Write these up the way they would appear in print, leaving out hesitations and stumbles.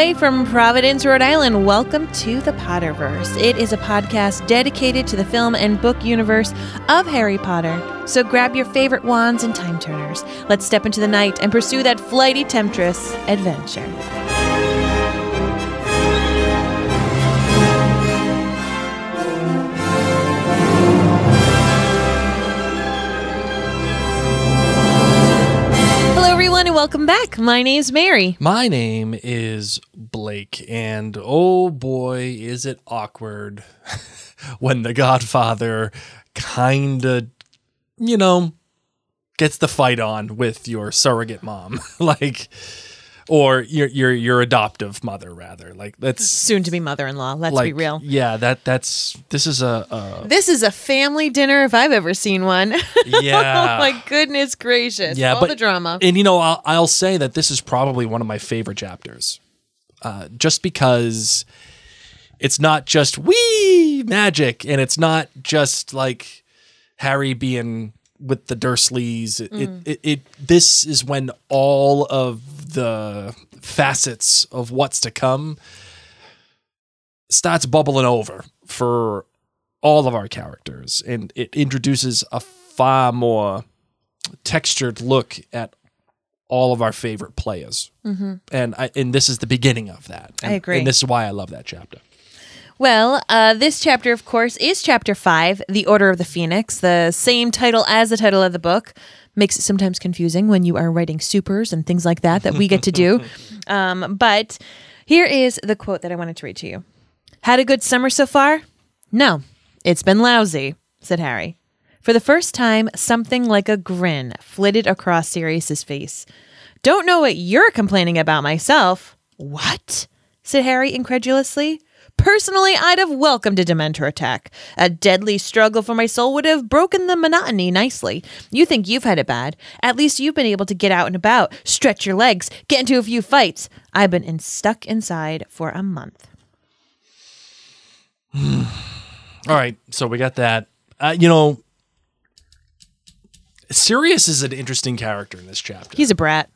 way from Providence, Rhode Island, welcome to the Potterverse. It is a podcast dedicated to the film and book universe of Harry Potter. So grab your favorite wands and time turners. Let's step into the night and pursue that flighty temptress adventure. And welcome back. My name's Mary. My name is Blake, and oh boy, is it awkward when the Godfather kinda, gets the fight on with your surrogate mom, or your adoptive mother, rather. Like, that's soon to be mother-in-law. Let's be real. Yeah, this is this is a family dinner if I've ever seen one. Yeah. Oh my goodness gracious! Yeah, all the drama. And I'll say that this is probably one of my favorite chapters, just because it's not just wee magic, and it's not just like Harry being with the Dursleys. This is when all of the facets of what's to come starts bubbling over for all of our characters, and it introduces a far more textured look at all of our favorite players. Mm-hmm. And this is the beginning of that. I agree. And this is why I love that chapter. Well, this chapter, of course, is Chapter 5, The Order of the Phoenix, the same title as the title of the book. Makes it sometimes confusing when you are writing supers and things like that we get to do. But here is the quote that I wanted to read to you. Had a good summer so far? No, it's been lousy, said Harry. For the first time, something like a grin flitted across Sirius's face. Don't know what you're complaining about myself. What? Said Harry incredulously. Personally, I'd have welcomed a Dementor attack. A deadly struggle for my soul would have broken the monotony nicely. You think you've had it bad. At least you've been able to get out and about, stretch your legs, get into a few fights. I've been stuck inside for a month. All right, so we got that. Sirius is an interesting character in this chapter. He's a brat.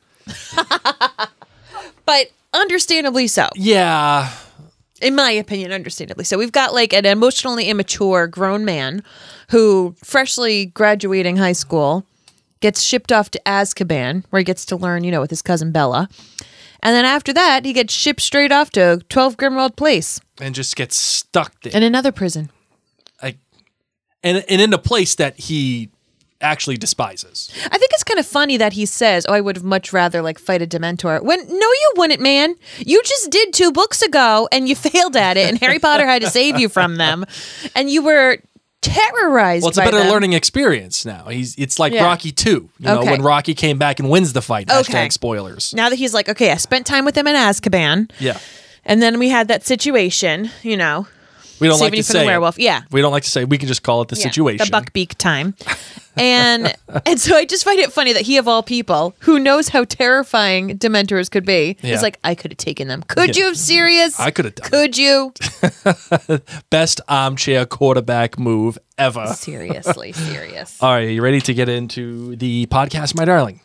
But understandably so. Yeah. In my opinion, understandably. So we've got like an emotionally immature grown man who, freshly graduating high school, gets shipped off to Azkaban, where he gets to learn, with his cousin Bella. And then after that, he gets shipped straight off to 12 Grimmauld Place. And just gets stuck there. In another prison. And in a place that he actually despises. I think it's kind of funny that he says, I would have much rather fight a Dementor. When no, you wouldn't, man. You just did 2 books ago and you failed at it, and Harry Potter had to save you from them, and you were terrorized. Well, it's a better learning experience now. It's like Rocky 2. When Rocky came back and wins the fight. Hashtag spoilers. Now that he's like, okay, I spent time with him in Azkaban. Yeah. And then we had that situation, We don't like to say the werewolf. Yeah. We don't like to say. We can just call it the situation. The Buckbeak time. And so I just find it funny that he, of all people, who knows how terrifying Dementors could be, is like, I could have taken them. Could you have, Sirius? I could have done Could you? Best armchair quarterback move ever. Seriously, serious. All right, are you ready to get into the podcast, my darling?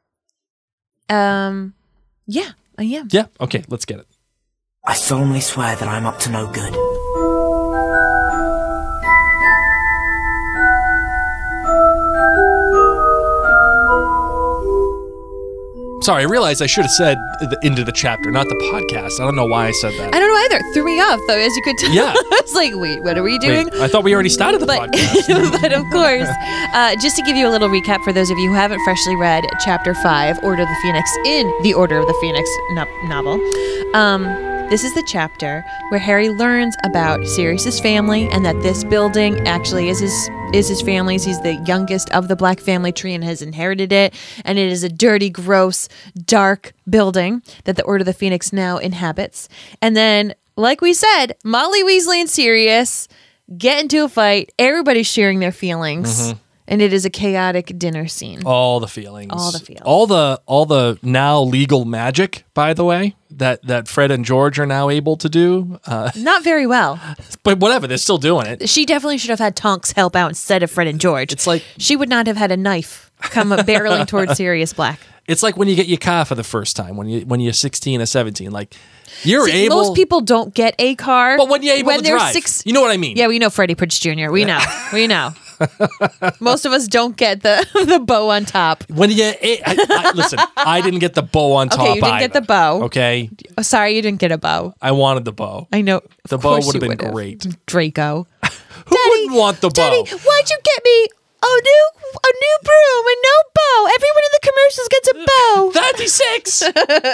Yeah, I am. Yeah? Okay, let's get it. I solemnly swear that I'm up to no good. Sorry, I realized I should have said the end of the chapter, not the podcast. I don't know why I said that. I don't know either. It threw me off, though, as you could tell. Yeah. I was like, wait, what are we doing? Wait, I thought we already started the podcast. But of course, just to give you a little recap for those of you who haven't freshly read Chapter 5, Order of the Phoenix, in the Order of the Phoenix novel, this is the chapter where Harry learns about Sirius's family and that this building actually is his family's. He's the youngest of the Black family tree and has inherited it. And it is a dirty, gross, dark building that the Order of the Phoenix now inhabits. And then, like we said, Molly Weasley and Sirius get into a fight. Everybody's sharing their feelings. Mm-hmm. And it is a chaotic dinner scene. All the feelings. All the feels. All the now legal magic, by the way, that Fred and George are now able to do. Not very well. But whatever, they're still doing it. She definitely should have had Tonks help out instead of Fred and George. It's like she would not have had a knife come barreling towards Sirius Black. It's like when you get your car for the first time, when you're 16 or 17. Like, you're able. Most people don't get a car. But when you're able to they're drive. You know what I mean? Yeah, we know Freddie Prinze Jr. We know. We know. Most of us don't get the bow on top. When you listen, I didn't get the bow on top. Okay, you didn't get the bow. Okay. Oh, sorry, you didn't get a bow. I wanted the bow. I know. The bow would have been great. Draco. Who wouldn't want the bow? Daddy, why'd you get me a new broom and no bow? Everyone in the commercials gets a bow. 36.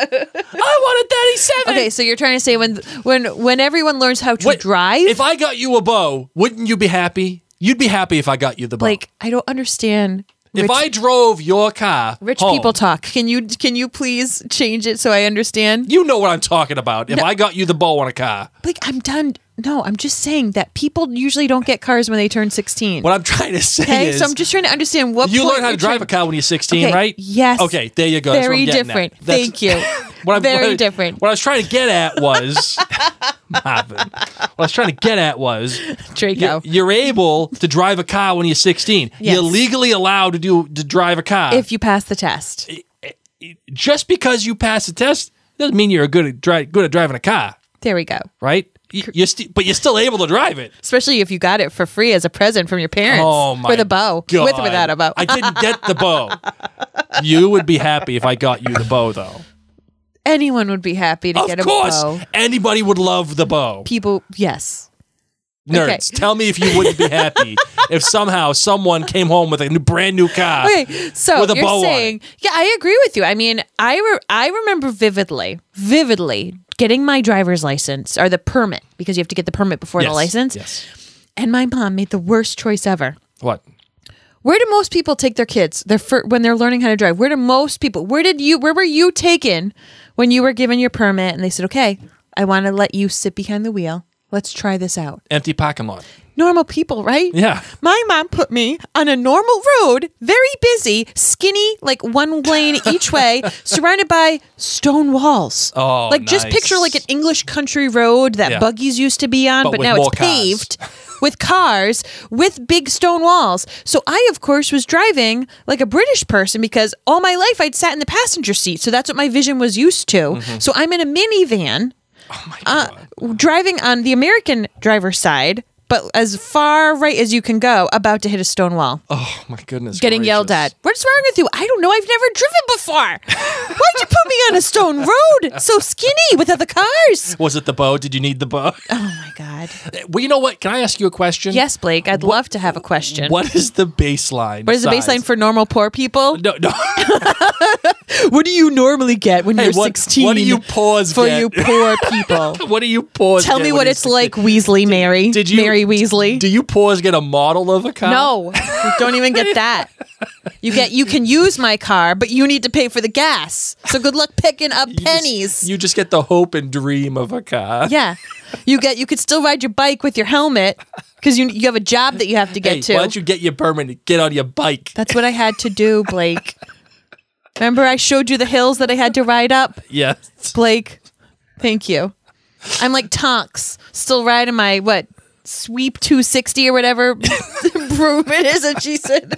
I wanted 37. Okay, so you're trying to say when everyone learns how to drive. If I got you a bow, wouldn't you be happy? You'd be happy if I got you the bow. Like, I don't understand. If I drove your car Rich home, people talk. Can you please change it so I understand? you know what I'm talking about. If I got you the bow on a car. Like, I'm done. No, I'm just saying that people usually don't get cars when they turn 16. What I'm trying to say Okay, is... so I'm just trying to understand what you point learn how to you're drive trying- a car when you're 16, Okay, right? yes. Okay, there you go. That's what Very I'm getting different. at. That's- Thank you. Very different. What I was trying to get at was... Marvin. What I was trying to get at was... Draco. You're able to drive a car when you're 16. Yes. You're legally allowed to drive a car. If you pass the test. Just because you pass the test doesn't mean you're good at driving a car, There we go. right? But you're still able to drive it. Especially if you got it for free as a present from your parents. Oh my With a bow. God. With or without a bow. I didn't get the bow. You would be happy if I got you the bow, though. Anyone would be happy to get a Of course, bow. anybody would love the bow. People, yes. Nerds, Okay. tell me if you wouldn't be happy if somehow someone came home with a brand new car. Okay, so With a you're bow on saying, yeah, I agree with you. I mean, I remember vividly getting my driver's license or the permit, because you have to get the permit before the Yes, license. yes. And my mom made the worst choice ever. What? Where do most people take their kids when they're learning how to drive? Where were you taken when you were given your permit and they said, okay, I want to let you sit behind the wheel. Let's try this out. Empty parking lot. Normal people, right? Yeah. My mom put me on a normal road, very busy, skinny, like one lane each way, surrounded by stone walls. Oh, like just nice. picture like an English country road that Yeah. buggies used to be on, But but with now more it's cars. paved with cars with big stone walls. So I, of course, was driving like a British person because all my life I'd sat in the passenger seat. So that's what my vision was used to. Mm-hmm. So I'm in a minivan. Oh my God. Driving on the American driver's side, but as far right as you can go, about to hit a stone wall. Oh my goodness. Getting yelled gracious. at. What's wrong with you? I don't know. I've never driven before. Why'd you put me on a stone road so skinny with other cars? Was it the bow? Did you need the bow? Oh my God. Well, you know what? Can I ask you a question? Yes, Blake. I'd love to have a question. What is the baseline? What is the baseline for normal poor people? No. What do you normally get when you're 16? What do you pause for get? you poor people? What do you pause? Tell get me when what you're it's 16? like, Weasley Mary. Did you Mary Weasley? Do you pause get a model of a car? No, you don't even get that. You can use my car, but you need to pay for the gas. So good luck picking up pennies. You just get the hope and dream of a car. Yeah. You could still ride your bike with your helmet because you have a job that you have to get Hey, to. why don't you get your permit and get on your bike? That's what I had to do, Blake. Remember I showed you the hills that I had to ride up? Yes. Blake, thank you. I'm like Tonks, still riding my, Sweep 260 or whatever broom it is. And she said,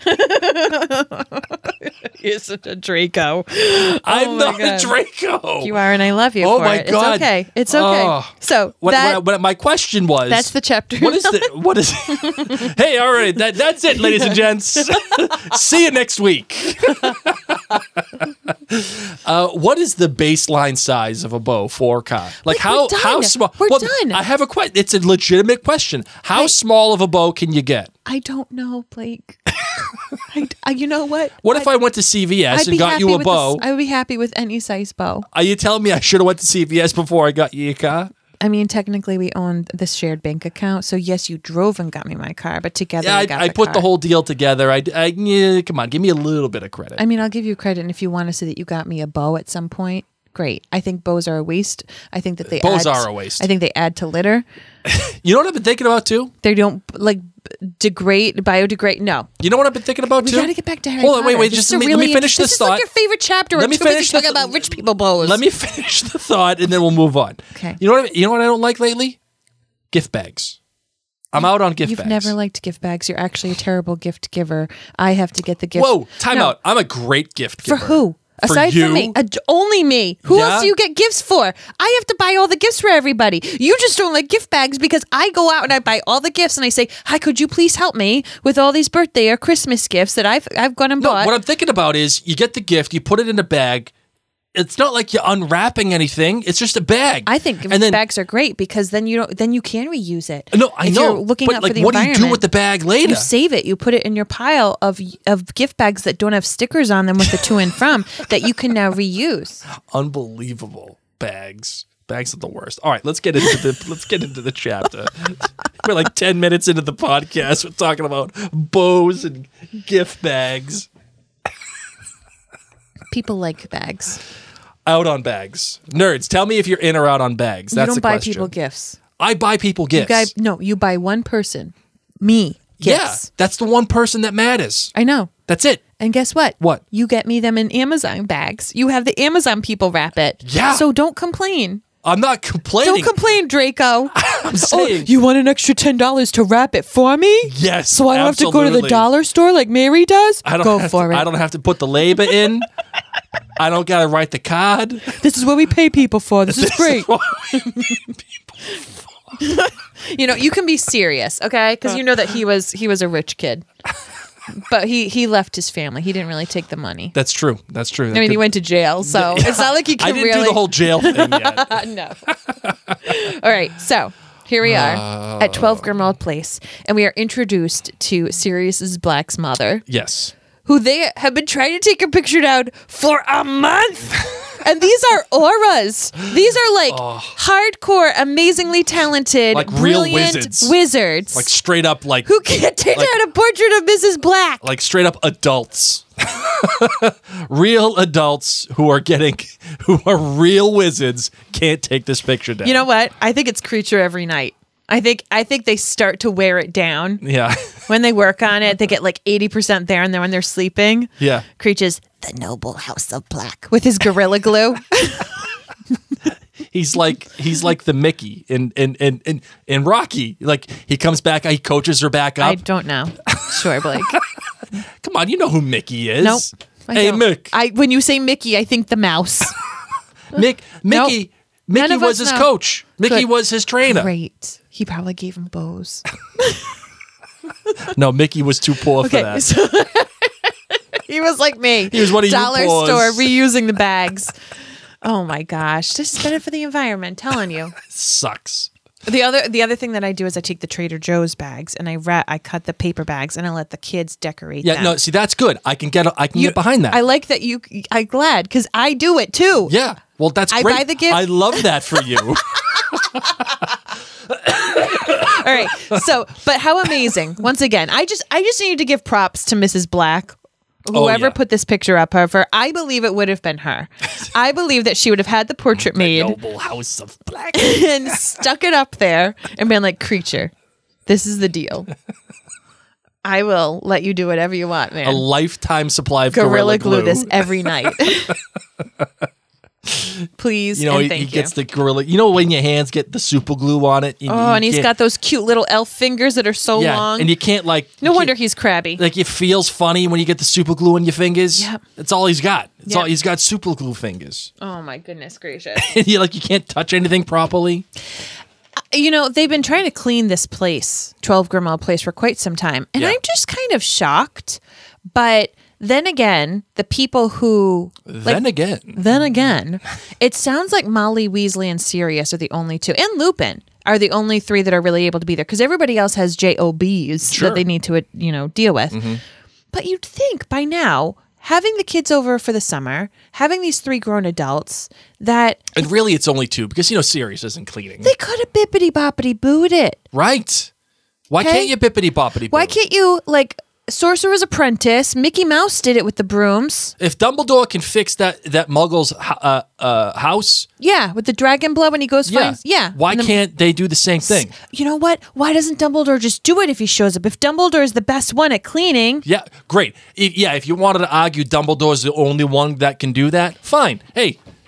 you're such a Draco. I'm not God. a Draco. You are, and I love you Oh for my it. God. It's okay. It's okay. Oh. So What my question was. that's the chapter. What is Hey, all right. That's it, ladies and gents. See you next week. What is the baseline size of a bow for a car? Like we're done. how small? We're done. I have a question. It's a legitimate question. How small of a bow can you get? I don't know, Blake. You know what? What if I went to CVS I'd and be got happy you a with bow? I would be happy with any size bow. Are you telling me I should have went to CVS before I got you a car? I mean, technically, we owned this shared bank account, so yes, you drove and got me my car, but together Yeah, we got I the put car. the whole deal together. Yeah, come on, give me a little bit of credit. I mean, I'll give you credit, and if you want to say that you got me a bow at some point, great. I think bows are a waste. I think that Bows are a waste. I think they add to litter. You know what I've been thinking about too? They don't biodegrade. No. You know what I've been thinking about We too? got to get back to Harry Hold on, Potter. wait. This Just is let a me finish this this is thought. like your favorite chapter. Let me finish talking about rich people bows. Let me finish the thought, and then we'll move on. Okay. You know what I don't like lately? Gift bags. I'm out on gift You've bags. never liked gift bags. You're actually a terrible gift giver. I have to get the gift. Whoa, time No. out. I'm a great gift giver. For who? Aside you? from me, only me. Who Yeah? else do you get gifts for? I have to buy all the gifts for everybody. You just don't like gift bags because I go out and I buy all the gifts and I say, "Hi, could you please help me with all these birthday or Christmas gifts that I've gone and No, bought?" what I'm thinking about is you get the gift, you put it in a bag. It's not like you're unwrapping anything. It's just a bag. I think and then, bags are great because then you can reuse it. No, I if know. You're looking but out like, for the what do you do environment. with the bag later? You save it. You put it in your pile of gift bags that don't have stickers on them with the to and from that you can now reuse. Unbelievable bags. Bags are the worst. All right, let's get into the chapter. We're like 10 minutes into the podcast. We're talking about bows and gift bags. People like bags. Out on bags. Nerds, tell me if you're in or out on bags. That's you the don't buy question. people gifts. I buy people gifts. You buy one person. Me. Yeah, Gifts. that's the one person that matters. I know. That's it. And guess what? What? You get me them in Amazon bags. You have the Amazon people wrap it. Yeah. So don't complain. I'm not complaining. Don't complain, Draco. I'm saying. You want an extra $10 to wrap it for me? Yes. So I don't have to go to the absolutely. dollar store like Mary does? I don't Go have for to, it. I don't have to put the labor in. I don't got to write the card. This is what we pay people for. This is great. You know, you can be serious, okay? Because you know that he was a rich kid. But he left his family. He didn't really take the money. That's true. That's true. I mean, he went to jail, so it's not like he can I didn't really. do the whole jail thing yet. No. All right, so here we are at 12 Grimmauld Place, and we are introduced to Sirius's Black's mother, Yes. who they have been trying to take a picture down for a month. And these are auras. These are like hardcore, amazingly talented, Like real brilliant wizards. Like straight up like who can't take down a portrait of Mrs. Black. like straight up adults. Real adults who are real wizards can't take this picture down. You know what? I think it's Creature every night. I think they start to wear it down. Yeah. When they work on it, they get like 80% there, and then when they're sleeping, Yeah. Creature's the noble house of Black with his gorilla glue. He's like the Mickey in Rocky. Like he comes back, he coaches her back up. I don't know. Sure, Blake. Come on, you know who Mickey is. Nope. I Hey, don't. Mick. When you say Mickey, I think the mouse. Mickey. None Mickey of was us his know. coach. Mickey Good. was his trainer. Great. He probably gave him bows. No, Mickey was too poor for that. So he was like me. He was one of you dollar poors. store reusing the bags. Oh my gosh! Just better for the environment. Telling you. Sucks. The other thing that I do is I take the Trader Joe's bags and I cut the paper bags and I let the kids decorate Yeah, them. no, see that's good. I can get behind that. I like that I'm glad because I do it too. Yeah. Well, that's I great. buy the gift. I love that for you. All right. So, but how amazing! Once again, I just need to give props to Mrs. Black. Whoever yeah. put this picture up of her, I believe it would have been her. I believe that she would have had the portrait made Noble House of Black. and stuck it up there and been like, Creature, this is the deal. I will let you do whatever you want, man. A lifetime supply of Gorilla glue. glue this every night. Please, You know, and he thank you. gets the gorilla. You know when your hands get the super glue on it. And he's got those cute little elf fingers that are so long. and you can't like. No you wonder can't- he's crabby. Like it feels funny when you get the super glue on your fingers. Yep. That's all he's got. Yep. He's got super glue fingers. Oh my goodness gracious. And you can't touch anything properly. You know, they've been trying to clean this place, 12 Grimmauld Place, for quite some time. And Yeah. I'm just kind of shocked. But then again, the people who... Then again, it sounds like Molly, Weasley, and Sirius are the only two. And Lupin are the only three that are really able to be there. Because everybody else has JOBs Sure. that they need to, deal with. Mm-hmm. But you'd think by now, having the kids over for the summer, having these three grown adults, that And really, it's only two because Sirius isn't cleaning. they could have bippity-boppity-booed it. Right. Why Okay. can't you bippity boppity? Why can't you, Sorcerer's Apprentice, Mickey Mouse did it with the brooms. If Dumbledore can fix that Muggle's house, Yeah, with the dragon blood when he goes finds. Yeah. Why And then- can't they do the same thing? You know what? Why doesn't Dumbledore just do it if he shows up? If Dumbledore is the best one at cleaning, Yeah, great. If you wanted to argue Dumbledore's the only one that can do that, fine. Hey,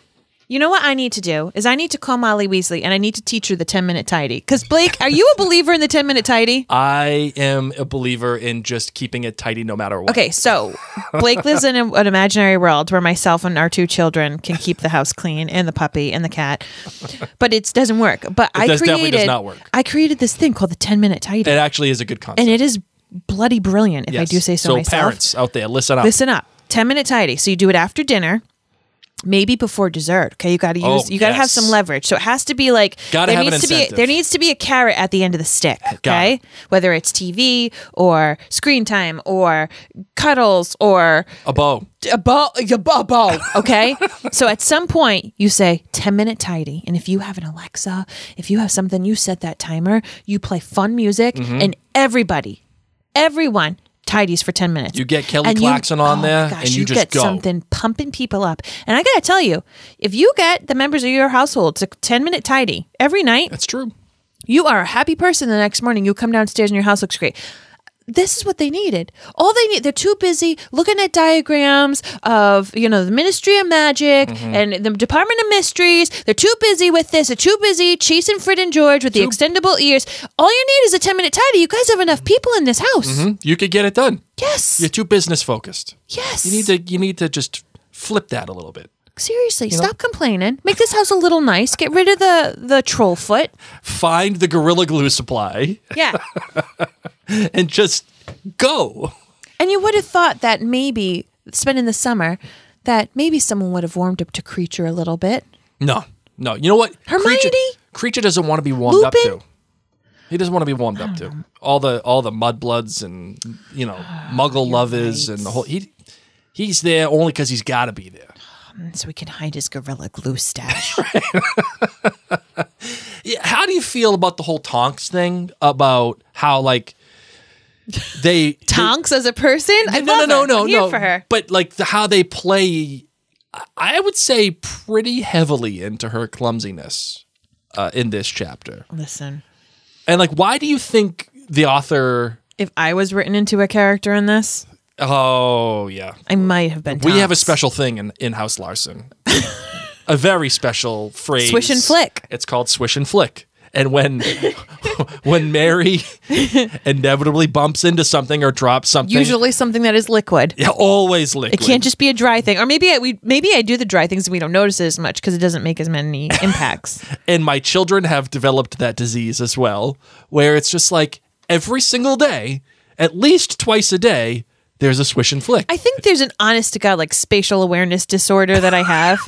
You know what I need to do is I need to call Molly Weasley and I need to teach her the 10-minute tidy. Because Blake, are you a believer in the 10-minute tidy? I am a believer in just keeping it tidy no matter what. Okay, so Blake lives in an imaginary world where myself and our 2 children can keep the house clean and the puppy and the cat, but it doesn't work. But definitely does not work. I created this thing called the 10-minute tidy, It actually is a good concept. and it is bloody brilliant if I Yes. do say so myself. So parents out there, listen up. Listen up. 10-minute tidy. So you do it after dinner. Maybe before dessert. Okay, you got to use. You got to have yes. some leverage. So it has to be like Gotta have an incentive. There needs to be a carrot at the end of the stick. Okay, whether it's TV or screen time or cuddles or A bow. a bow. Okay, so at some point you say 10-minute tidy, and if you have an Alexa, if you have something, you set that timer. You play fun music, Mm-hmm. and everyone. Tidies for 10 minutes. You get Kelly And Clarkson on there, gosh, and you just get go. something pumping people up. And I got to tell you, if you get the members of your household to 10-minute tidy every night, That's true. you are a happy person the next morning. You come downstairs and your house looks great. This is what they needed. All they need, they're too busy looking at diagrams of, the Ministry of Magic Mm-hmm. and the Department of Mysteries. They're too busy with this. They're too busy chasing Fred and George with the extendable ears. All you need is a 10-minute tidy. You guys have enough people in this house. You could get it done. Yes. You're too business focused. Yes. You need to just flip that a little bit. Seriously, stop complaining. Make this house a little nice. Get rid of the troll foot. Find the Gorilla Glue supply Yeah. and just go. And you would have thought that maybe spending the summer, that maybe someone would have warmed up to Creature a little bit. No. You know what? Hermione? Creature doesn't want to be warmed up Lupin? to. He doesn't want to be warmed up to. All the mudbloods and Muggle lovers and the whole. He's there only because he's got to be there. So we can hide his Gorilla Glue stash. Yeah, how do you feel about the whole Tonks thing? About how they Tonks as a person? I love her. I'm here for her. But how they play, I would say pretty heavily into her clumsiness in this chapter. Listen, And why do you think the author? if I was written into a character in this, Oh yeah, I might have been we have a Tonks. special thing in House Larson, a very special phrase. Swish and flick. It's called swish and flick. And when Mary inevitably bumps into something or drops something, Usually something that is liquid. yeah, always liquid. It can't just be a dry thing. Or maybe I do the dry things and we don't notice it as much because it doesn't make as many impacts. And my children have developed that disease as well, where it's just every single day, at least twice a day, there's a swish and flick. I think there's an honest to God spatial awareness disorder that I have.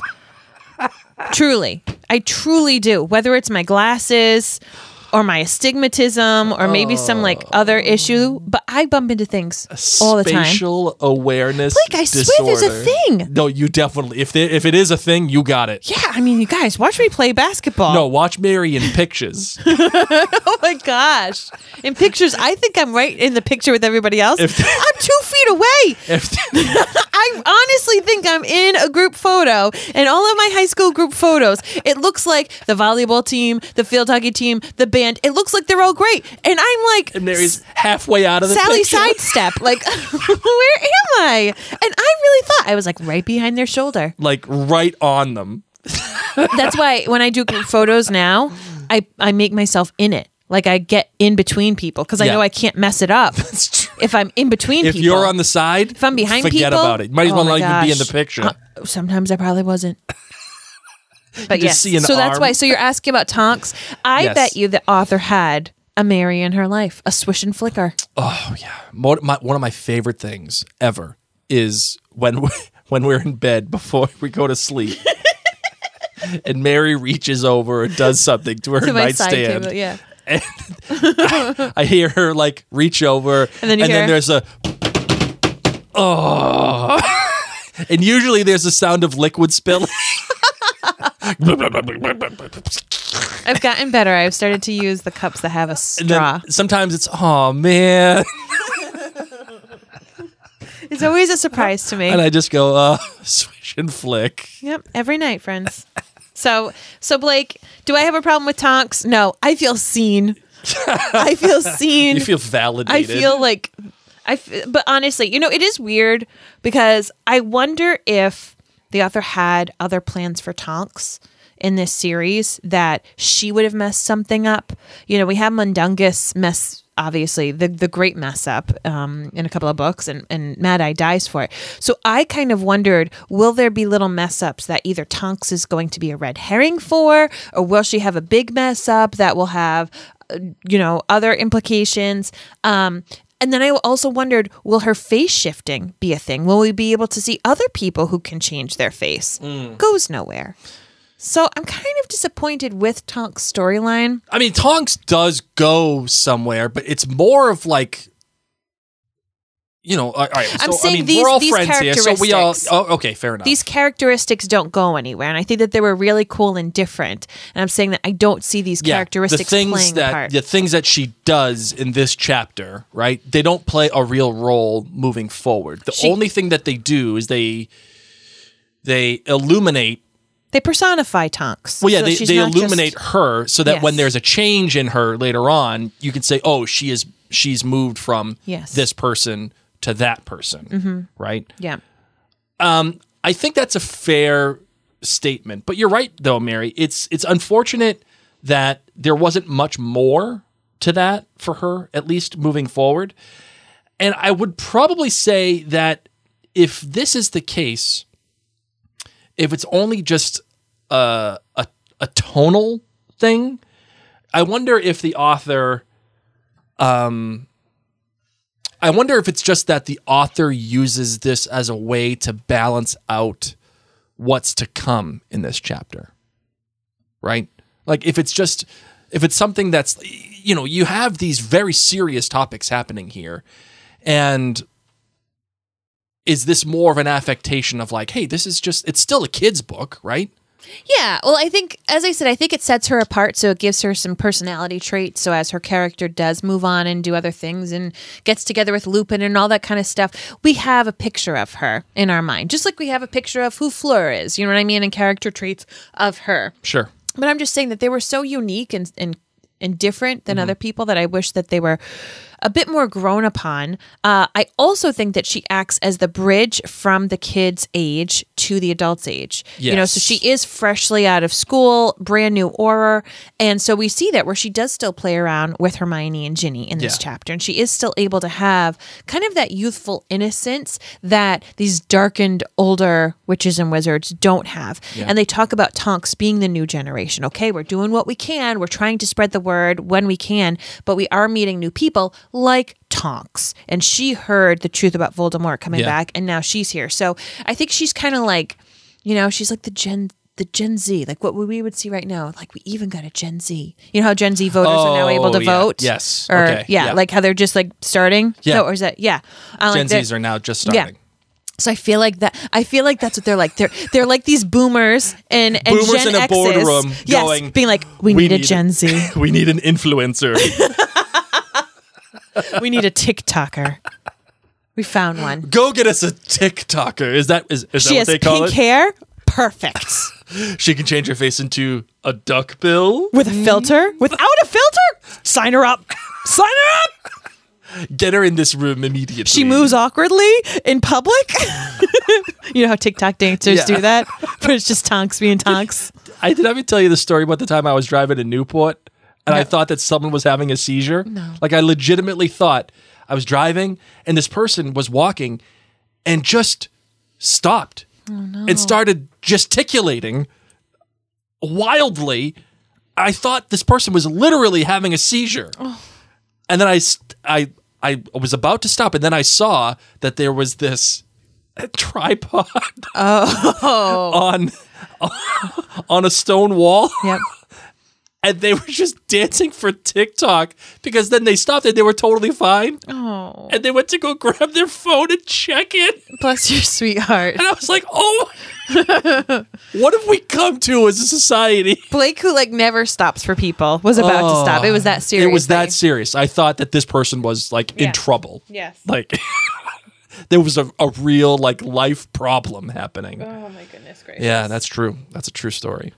Truly. I truly do. Whether it's my glasses or my astigmatism or maybe some other issue, but I bump into things all the time. Spatial awareness Blake, I swear there's a disorder. thing. No, you definitely. If it is a thing, you got it. Yeah, I mean, you guys, watch me play basketball. No, watch Mary in pictures. Oh my gosh. In pictures, I think I'm right in the picture with everybody else. I'm 2 feet away. I honestly think I'm in a group photo, and all of my high school group photos, it looks like the volleyball team, the field hockey team, the band. It looks like they're all great. And I'm like, And Mary's halfway out of the Sally picture. sidestep. Where am I? And I really thought I was right behind their shoulder. Right on them. That's why when I do group photos now, I make myself in it. I get in between people because I Yeah. know I can't mess it up if I'm in between If people. you're on the side, If I'm behind forget people, about it. You might as oh well my not even be in the gosh. picture. Sometimes I probably wasn't. But just yes, see an so that's arm. why. So you're asking about Tonks. I Yes. bet you the author had a Mary in her life, a swish and flicker. Oh yeah, one of my favorite things ever is when we're in bed before we go to sleep, and Mary reaches over and does something to her To my side nightstand. table, yeah. And I hear her reach over, And then you hear- there's a and usually there's a sound of liquid spilling. I've gotten better. I've started to use the cups that have a And straw. then sometimes it's oh man, It's always a surprise to me. and I just go swish and flick. Yep, every night, friends. So Blake, do I have a problem with Tonks? No, I feel seen. I feel seen. You feel I validated. feel but honestly, it is weird because I wonder if the author had other plans for Tonks in this series, that she would have messed something up. You know, we have Mundungus mess, obviously, the great mess up in a couple of books, and Mad Eye dies for it. So I kind of wondered, will there be little mess ups that either Tonks is going to be a red herring for, or will she have a big mess up that will have, other implications? And then I also wondered, will her face shifting be a thing? Will we be able to see other people who can change their face? Goes nowhere. So I'm kind of disappointed with Tonks' storyline. I mean, Tonks does go somewhere, but it's more of like, all right. So, I'm saying we're all friends here, characteristics. so we all. Oh, okay, fair enough. These characteristics don't go anywhere, and I think that they were really cool and different. And I'm saying that I don't see these characteristics playing a part. The things that she does in this chapter, right? They don't play a real role moving forward. The only thing that they do is they illuminate. They personify Tonks. Well, yeah, they illuminate her so that when there's a change in her later on, you can say, "Oh, she's moved from this person to that person," right? Yeah. I think that's a fair statement, but you're right, though, Mary. It's unfortunate that there wasn't much more to that for her, at least moving forward. And I would probably say that if this is the case, if it's only just a tonal thing, I wonder if the author, I wonder if it's just that the author uses this as a way to balance out what's to come in this chapter, right? Like if it's something that's, you have these very serious topics happening here, and is this more of an affectation of like, hey, this is just, it's still a kid's book, right? Yeah. Well, I think, as I said, I think it sets her apart, so it gives her some personality traits. So as her character does move on and do other things and gets together with Lupin and all that kind of stuff, we have a picture of her in our mind, just like we have a picture of who Fleur is, you know what I mean, and character traits of her. Sure. But I'm just saying that they were so unique and different than other people that I wish that they were a bit more grown upon. I also think that she acts as the bridge from the kid's age to the adult's age. Yes. So she is freshly out of school, brand new Auror. And so we see that where she does still play around with Hermione and Ginny in this chapter. And she is still able to have kind of that youthful innocence that these darkened older witches and wizards don't have. Yeah. And they talk about Tonks being the new generation. Okay, we're doing what we can. We're trying to spread the word when we can, but we are meeting new people like Tonks, and she heard the truth about Voldemort coming back, and now she's here. So I think she's kind of like, she's like the Gen Z, like what we would see right now. Like we even got a Gen Z. You know how Gen Z voters are now able to vote? Yes. Or, okay. like how they're just like starting. Yeah. No, or is that Gen Zs are now just starting. Yeah. So I feel like that's what they're like. They're like these boomers and boomers Gen in a X's, boardroom going, being like, we need a Gen Z. We need an influencer. We need a TikToker. We found one. Go get us a TikToker. Is that what they call it? She has pink hair. Perfect. She can change her face into a duck bill. With a filter? Without a filter? Sign her up. Sign her up. Get her in this room immediately. She moves awkwardly in public. You know how TikTok dancers do that? But it's just Tonks being Tonks. I did ever tell you the story about the time I was driving to Newport and I thought that someone was having a seizure? No. Like I legitimately thought I was driving and this person was walking and just stopped and started gesticulating wildly. I thought this person was literally having a seizure. Oh. And then I was about to stop, and then I saw that there was this tripod on a stone wall. Yep. And they were just dancing for TikTok because then they stopped and they were totally fine. Oh. And they went to go grab their phone and check it. Bless your sweetheart. And I was like, oh, what have we come to as a society? Blake, who like never stops for people, was about to stop. It was that serious. It was that serious. I thought that this person was like in trouble. Yes. Like there was a real like life problem happening. Oh my goodness gracious. Yeah, that's true. That's a true story.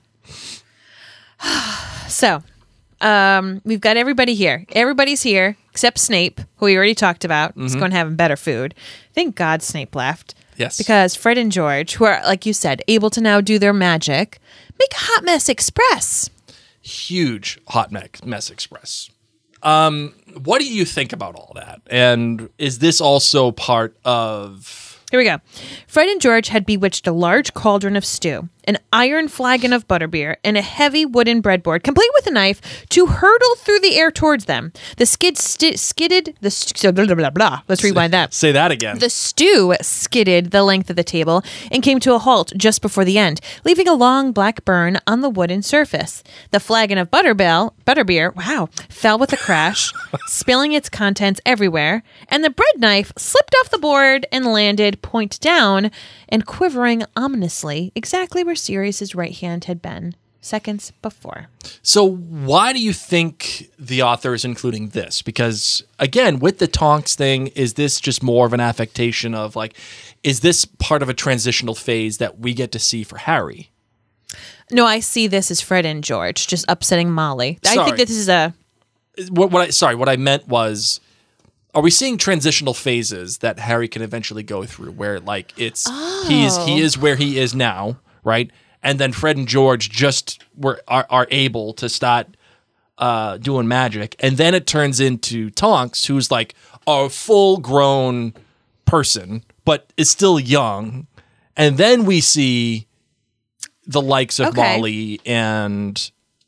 So, we've got everybody here. Everybody's here except Snape, who we already talked about. He's going to have better food. Thank God Snape left. Yes. Because Fred and George, who are, like you said, able to now do their magic, make a hot mess express. Huge hot mess express. What do you think about all that? And is this also part of... Here we go. Fred and George had bewitched a large cauldron of stew, an iron flagon of butterbeer, and a heavy wooden breadboard, complete with a knife, to hurtle through the air towards them. The skidded. Blah, blah, blah, blah. Let's rewind that. Say that again. The stew skidded the length of the table and came to a halt just before the end, leaving a long black burn on the wooden surface. The flagon of butterbeer, fell with a crash, spilling its contents everywhere, and the bread knife slipped off the board and landed point down and quivering ominously exactly where Sirius's right hand had been seconds before. So why do you think the author is including this? Because again, with the Tonks thing, is this just more of an affectation of like, is this part of a transitional phase that we get to see for Harry? No, I see this as Fred and George just upsetting Molly. I think that this is a... What I meant was, are we seeing transitional phases that Harry can eventually go through where like it's he is where he is now, right? And then Fred and George just are able to start doing magic, and then it turns into Tonks, who's like a full grown person but is still young, and then we see the likes of Molly and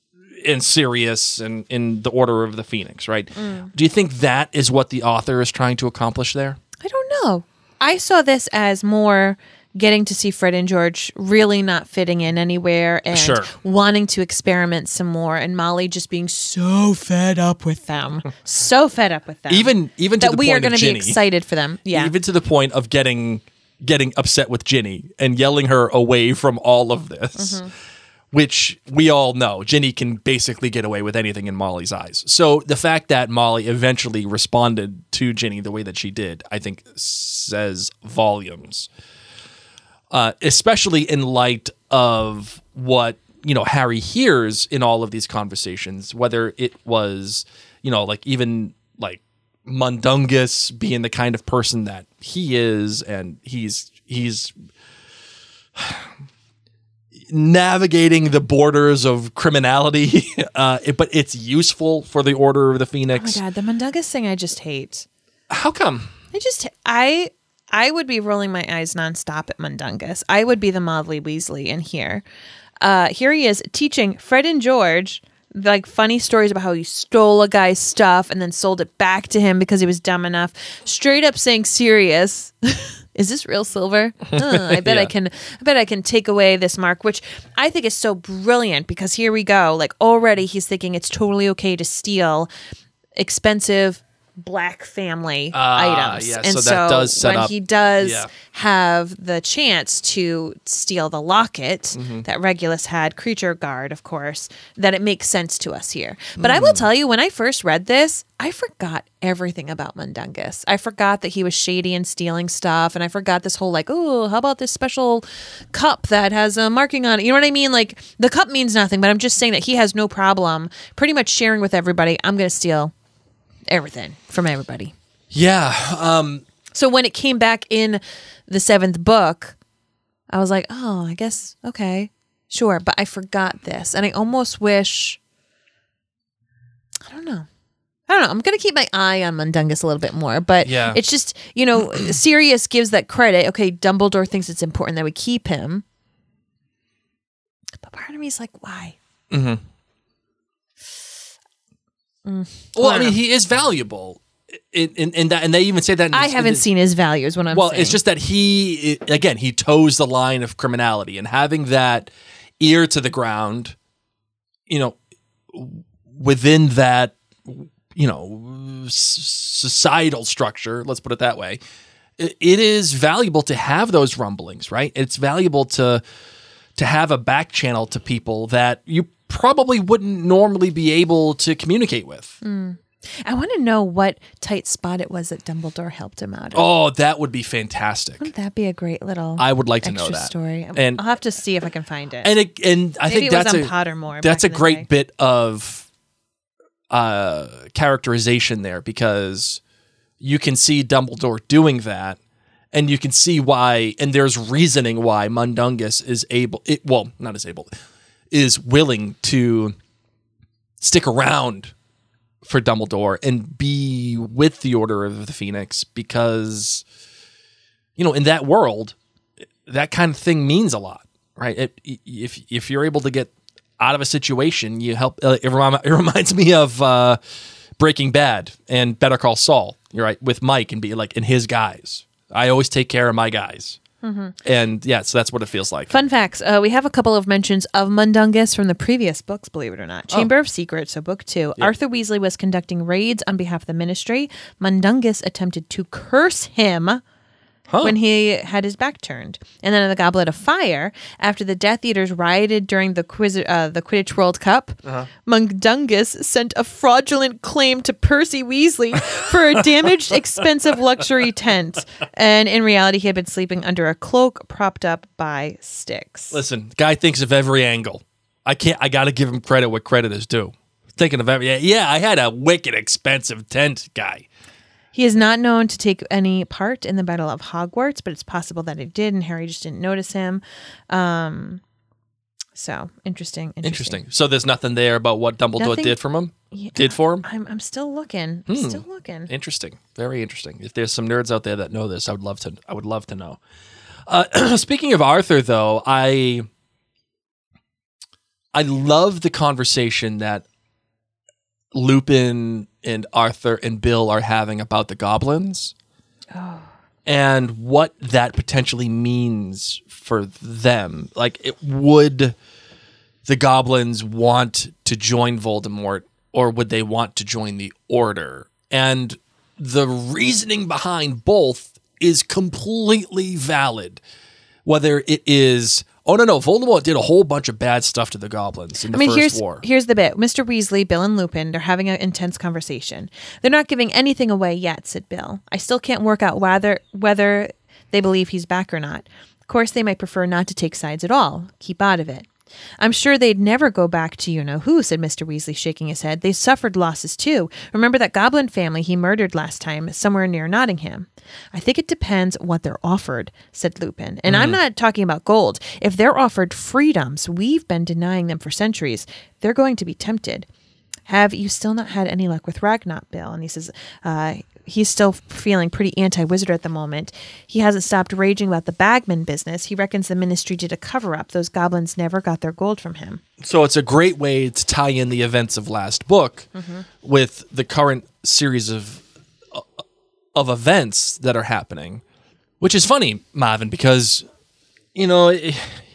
Sirius and in the Order of the Phoenix, right? Do you think that is what the author is trying to accomplish there? I don't know. I saw this as more getting to see Fred and George really not fitting in anywhere and wanting to experiment some more, and Molly just being so fed up with them. Even to that the we point are going to be excited for them. Yeah. Even to the point of getting upset with Ginny and yelling her away from all of this. Which we all know, Ginny can basically get away with anything in Molly's eyes. So the fact that Molly eventually responded to Ginny the way that she did, I think says volumes. Especially in light of what, Harry hears in all of these conversations, whether it was, like even like Mundungus being the kind of person that he is, and he's navigating the borders of criminality, but it's useful for the Order of the Phoenix. Oh my God, the Mundungus thing I just hate. How come? I would be rolling my eyes nonstop at Mundungus. I would be the Maudley Weasley in here. Here he is teaching Fred and George like funny stories about how he stole a guy's stuff and then sold it back to him because he was dumb enough. Straight up saying, "Sirius, is this real silver? I bet I can take away this mark," which I think is so brilliant because here we go. Like already he's thinking it's totally okay to steal expensive Black family items. Yeah, and so that does set when up, he does have the chance to steal the locket that Regulus had, creature guard, of course, that it makes sense to us here. But I will tell you, when I first read this, I forgot everything about Mundungus. I forgot that he was shady and stealing stuff, and I forgot this whole like, oh, how about this special cup that has a marking on it? You know what I mean? Like the cup means nothing, but I'm just saying that he has no problem pretty much sharing with everybody. I'm going to steal everything from everybody. Yeah. So when it came back in the 7th book, I was like, oh, I guess, okay, sure. But I forgot this. And I almost wish, I don't know. I'm going to keep my eye on Mundungus a little bit more. But it's just, Sirius gives that credit. Okay, Dumbledore thinks it's important that we keep him. But part of me is like, why? Well, I mean, he is valuable in that, and they even say that. I haven't seen his value, is what I'm saying. Well, it's just that he toes the line of criminality, and having that ear to the ground, within that, societal structure, let's put it that way, it is valuable to have those rumblings, right? It's valuable to have a back channel to people that you probably wouldn't normally be able to communicate with. I want to know what tight spot it was that Dumbledore helped him out of. Oh, that would be fantastic. Wouldn't that be a great little I would like to know that story. And I'll have to see if I can find it. And I think that's on Pottermore. That's a great bit of characterization there, because you can see Dumbledore doing that, And you can see why, and there's reasoning why Mundungus is willing to stick around for Dumbledore and be with the Order of the Phoenix, because, in that world, that kind of thing means a lot, right? If you're able to get out of a situation, you help. It reminds me of Breaking Bad and Better Call Saul. You're right, with Mike and be like in his guys. I always take care of my guys. Mm-hmm. And so that's what it feels like. Fun facts. We have a couple of mentions of Mundungus from the previous books, believe it or not. Chamber of Secrets, so book 2. Yeah. Arthur Weasley was conducting raids on behalf of the Ministry. Mundungus attempted to curse him when he had his back turned. And then in the Goblet of Fire, after the Death Eaters rioted during the Quidditch World Cup, Mundungus sent a fraudulent claim to Percy Weasley for a damaged, expensive luxury tent. And in reality, he had been sleeping under a cloak propped up by sticks. Listen, the guy thinks of every angle. I got to give him credit what credit is due. Thinking of every... Yeah, I had a wicked expensive tent, guy. He is not known to take any part in the Battle of Hogwarts, but it's possible that he did, and Harry just didn't notice him. So, interesting. So there's nothing there about what Dumbledore did for him? Did for him? I'm still looking. Interesting. Very interesting. If there's some nerds out there that know this, I would love to know. Speaking of Arthur, though, I love the conversation that Lupin and Arthur and Bill are having about the goblins and what that potentially means for them. Like, would the goblins want to join Voldemort, or would they want to join the Order? And the reasoning behind both is completely valid. Whether it is... Oh, no, Voldemort did a whole bunch of bad stuff to the goblins in the first war. Here's the bit. Mr. Weasley, Bill, and Lupin, they're having an intense conversation. They're not giving anything away yet, said Bill. I still can't work out whether they believe he's back or not. Of course, they might prefer not to take sides at all. Keep out of it. I'm sure they'd never go back to you-know-who, said Mr. Weasley, shaking his head. They suffered losses, too. Remember that goblin family he murdered last time, somewhere near Nottingham? I think it depends what they're offered, said Lupin. And I'm not talking about gold. If they're offered freedoms we've been denying them for centuries, they're going to be tempted. Have you still not had any luck with Ragnot, Bill? And he says he's still feeling pretty anti-wizard at the moment. He hasn't stopped raging about the Bagman business. He reckons the Ministry did a cover-up. Those goblins never got their gold from him. So it's a great way to tie in the events of last book with the current series of events that are happening, which is funny, Marvin, because, we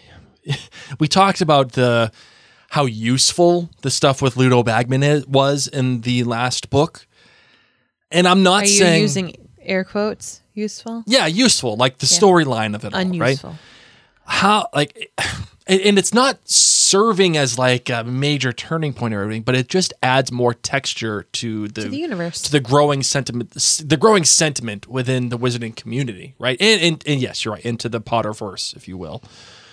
talked about how useful the stuff with Ludo Bagman was in the last book. And I'm not saying... Are you using air quotes? Useful? Yeah, useful. Like the storyline of it all, unuseful. Right? How, and it's not serving as like a major turning point or everything, but it just adds more texture to the universe, to the growing sentiment within the wizarding community, right? And yes, you're right, into the Potterverse, if you will.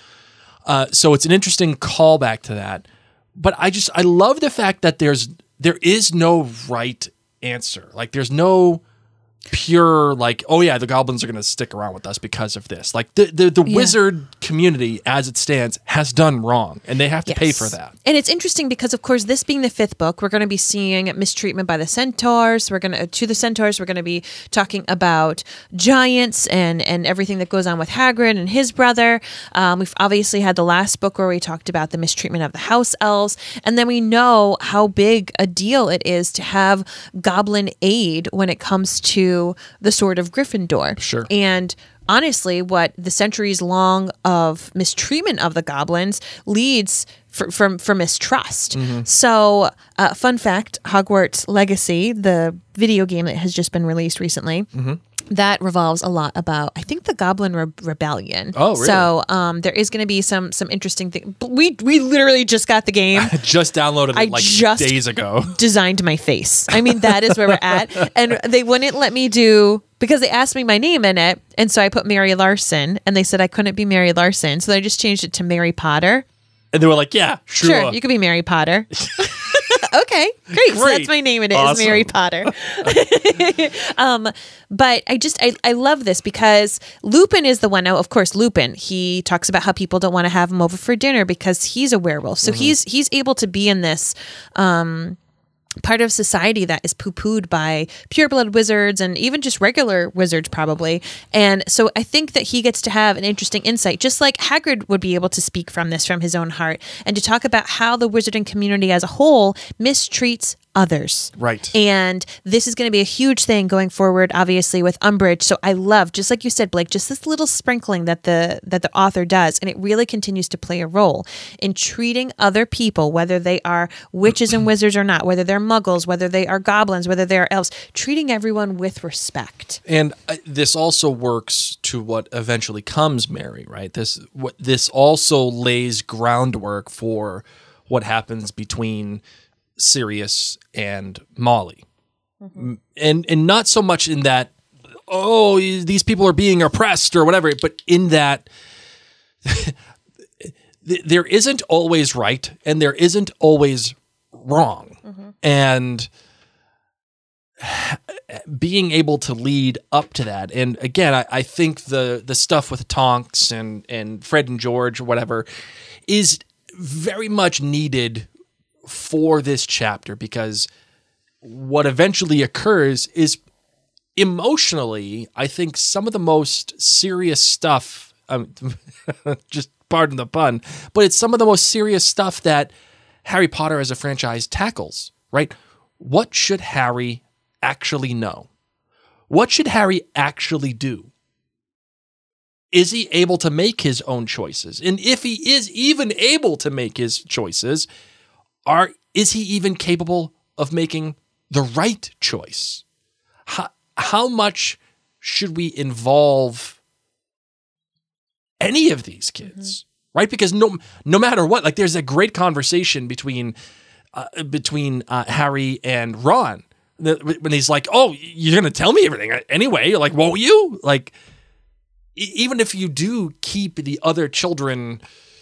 So it's an interesting callback to that. But I love the fact that there is no right answer. Like, there's no pure, like, oh yeah, the goblins are going to stick around with us because of this. Like, the wizard community, as it stands, has done wrong, and they have to pay for that. And it's interesting because, of course, this being the 5th book, we're going to be seeing mistreatment by the centaurs. We're going to be talking about giants and everything that goes on with Hagrid and his brother. We've obviously had the last book where we talked about the mistreatment of the house elves, and then we know how big a deal it is to have goblin aid when it comes to the Sword of Gryffindor. Sure. And honestly, what the centuries long of mistreatment of the goblins leads from mistrust. So, fun fact, Hogwarts Legacy, the video game that has just been released recently, that revolves a lot about, I think, the Goblin Rebellion. Oh, really? So there is going to be some interesting things. We literally just got the game. I just downloaded it days ago. Designed my face. I mean, that is where we're at. And they wouldn't let me do, because they asked me my name in it, and so I put Mary Larson, and they said I couldn't be Mary Larson, so I just changed it to Mary Potter. And they were like, yeah, sure. You could be Mary Potter. Okay, great. So Great. that's my name. It is Awesome. Mary Potter. But I love this because Lupin is the one. Now, of course, Lupin, he talks about how people don't want to have him over for dinner because he's a werewolf. So he's able to be in this part of society that is poo-pooed by pureblood wizards and even just regular wizards probably. And so I think that he gets to have an interesting insight, just like Hagrid would be able to speak from this from his own heart and to talk about how the wizarding community as a whole mistreats others. Right. And this is going to be a huge thing going forward, obviously, with Umbridge. So I love, just like you said, Blake, just this little sprinkling that the author does. And it really continues to play a role in treating other people, whether they are witches and wizards or not, whether they're muggles, whether they are goblins, whether they are elves, treating everyone with respect. And this also works to what eventually comes Mary, right? This also lays groundwork for what happens between Sirius and Molly. And not so much in that, oh, these people are being oppressed or whatever, but in that there isn't always right and there isn't always wrong. And being able to lead up to that. And again, I think the stuff with Tonks and Fred and George or whatever is very much needed for this chapter, because what eventually occurs is emotionally, I think some of the most serious stuff, just pardon the pun, but it's some of the most serious stuff that Harry Potter as a franchise tackles, right? What should Harry actually know? What should Harry actually do? Is he able to make his own choices? And if he is even able to make his choices, is he even capable of making the right choice? How much should we involve any of these kids, right? Because no matter what, like there's a great conversation between Harry and Ron when he's like, "Oh, you're gonna tell me everything anyway." Like, won't you? Like, even if you do keep the other children,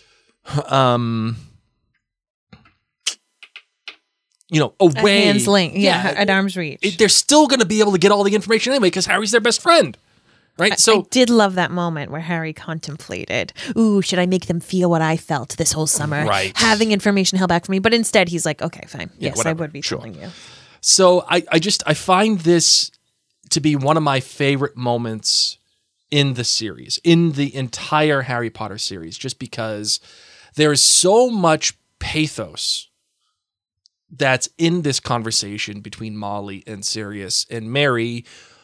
away. At hand's length. Yeah, at arm's reach. They're still going to be able to get all the information anyway because Harry's their best friend, right? I did love that moment where Harry contemplated, ooh, should I make them feel what I felt this whole summer? Right. Having information held back from me. But instead, he's like, okay, fine. Yeah, Yes, whatever. I would be telling you. So I find this to be one of my favorite moments in the series, in the entire Harry Potter series, just because there is so much pathos that's in this conversation between Molly and Sirius and Mary.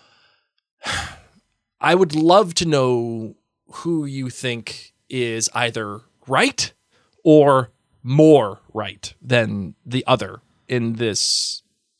I would love to know who you think is either right or more right than the other in this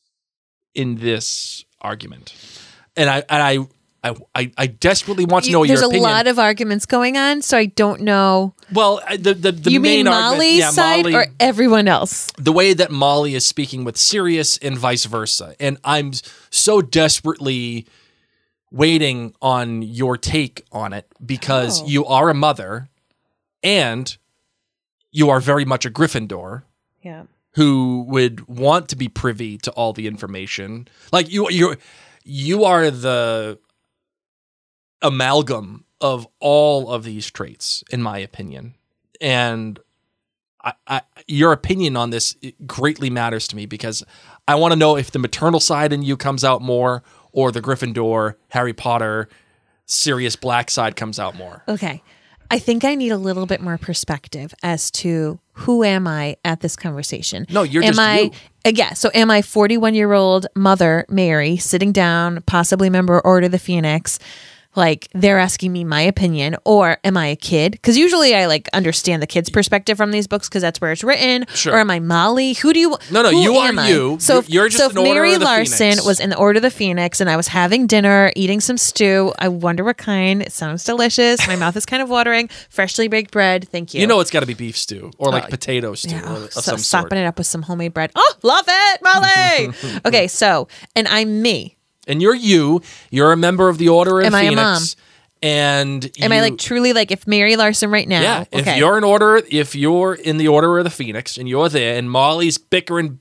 argument. And I desperately want to know your opinion. There's a lot of arguments going on, so I don't know. Well, the You main mean Molly's argument, side Molly, or everyone else? the way that Molly is speaking with Sirius and vice versa. And I'm so desperately waiting on your take on it because you are a mother and you are very much a Gryffindor. Yeah. Who would want to be privy to all the information. Like you are the amalgam of all of these traits, in my opinion. And your opinion on this greatly matters to me because I want to know if the maternal side in you comes out more or the Gryffindor, Harry Potter, Sirius Black side comes out more. Okay. I think I need a little bit more perspective as to who am I at this conversation. No, you're just you. Yeah, so am I 41-year-old mother, Mary, sitting down, possibly member of Order of the Phoenix, like they're asking me my opinion, or am I a kid? Because usually I like understand the kid's perspective from these books because that's where it's written. Sure. Or am I Molly? Who you are I? you. So you're just if an Order Mary of the Larson Phoenix. was in the Order of the Phoenix and I was having dinner, eating some stew, I wonder what kind. It sounds delicious. My mouth is kind of watering. Freshly baked bread. Thank you. You know it's got to be beef stew or like potato stew Yeah, of some sort. sopping it up with some homemade bread. Oh, love it, Molly. Okay, so, and I'm me. And you're a member of the Order of Am the I a Phoenix. mom? And Am I like truly like if Mary Larson right now? Yeah, okay. if you're in the Order of the Phoenix and you're there, and Molly's bickering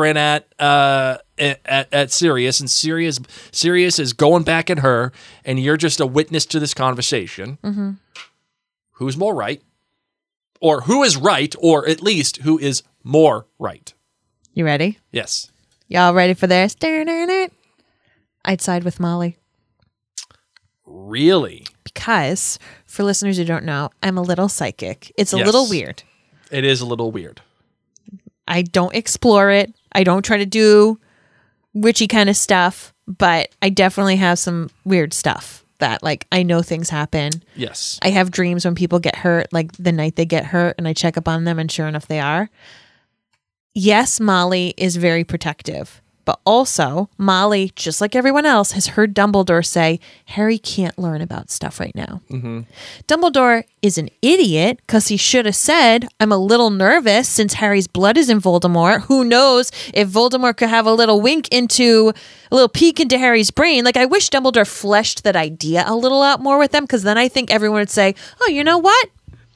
at Sirius, and Sirius is going back at her, and you're just a witness to this conversation. Mm-hmm. Who's more right, or who is right, or at least who is more right? You ready? Yes. Y'all ready for this? I'd side with Molly. Really? Because, for listeners who don't know, I'm a little psychic. It's a Yes. little weird. It is a little weird. I don't explore it. I don't try to do witchy kind of stuff, but I definitely have some weird stuff that, like, I know things happen. Yes. I have dreams when people get hurt, like the night they get hurt, and I check up on them, and sure enough, they are. Yes, Molly is very protective. But also, Molly, just like everyone else, has heard Dumbledore say, Harry can't learn about stuff right now. Mm-hmm. Dumbledore is an idiot because he should have said, I'm a little nervous since Harry's blood is in Voldemort. Who knows if Voldemort could have a little peek into Harry's brain. Like, I wish Dumbledore fleshed that idea a little out more with them, because then I think everyone would say, oh, you know what?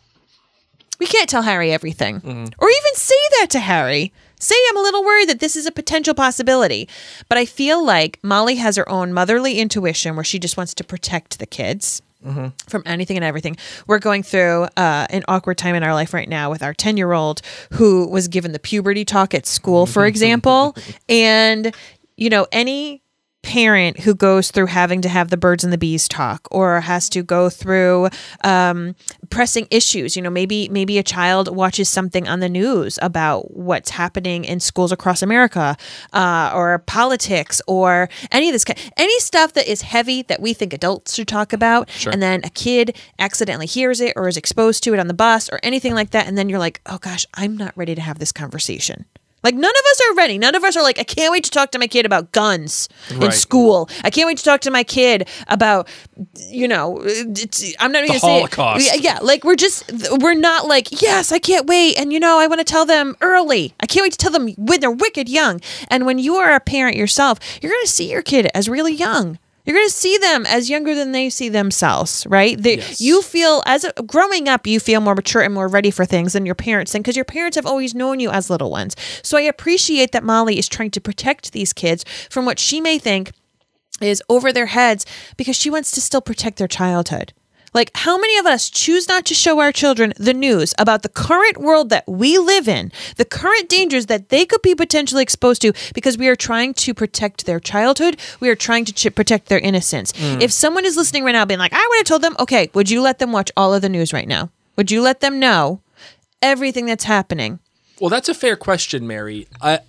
We can't tell Harry everything. Mm-hmm. Or even say that to Harry. Say, I'm a little worried that this is a potential possibility. But I feel like Molly has her own motherly intuition where she just wants to protect the kids from anything and everything. We're going through an awkward time in our life right now with our 10-year-old who was given the puberty talk at school, for example. And, you know, any parent who goes through having to have the birds and the bees talk, or has to go through pressing issues, you know, maybe a child watches something on the news about what's happening in schools across America, or politics, or any of this any stuff that is heavy that we think adults should talk about. Sure. And then a kid accidentally hears it or is exposed to it on the bus or anything like that, and then you're like, oh gosh, I'm not ready to have this conversation. Like, none of us are ready. None of us are like, I can't wait to talk to my kid about guns in school. I can't wait to talk to my kid about, you know, I'm not even going to say Holocaust. Yeah, like, we're not like, yes, I can't wait. And, you know, I want to tell them early. I can't wait to tell them when they're wicked young. And when you are a parent yourself, you're going to see your kid as really young. You're going to see them as younger than they see themselves, right? Yes. You feel, growing up, you feel more mature and more ready for things than your parents, and because your parents have always known you as little ones. So I appreciate that Molly is trying to protect these kids from what she may think is over their heads, because she wants to still protect their childhood. Like, how many of us choose not to show our children the news about the current world that we live in, the current dangers that they could be potentially exposed to, because we are trying to protect their childhood. We are trying to protect their innocence. If someone is listening right now being like, I would have told them, okay, would you let them watch all of the news right now? Would you let them know everything that's happening? Well, that's a fair question, Mary.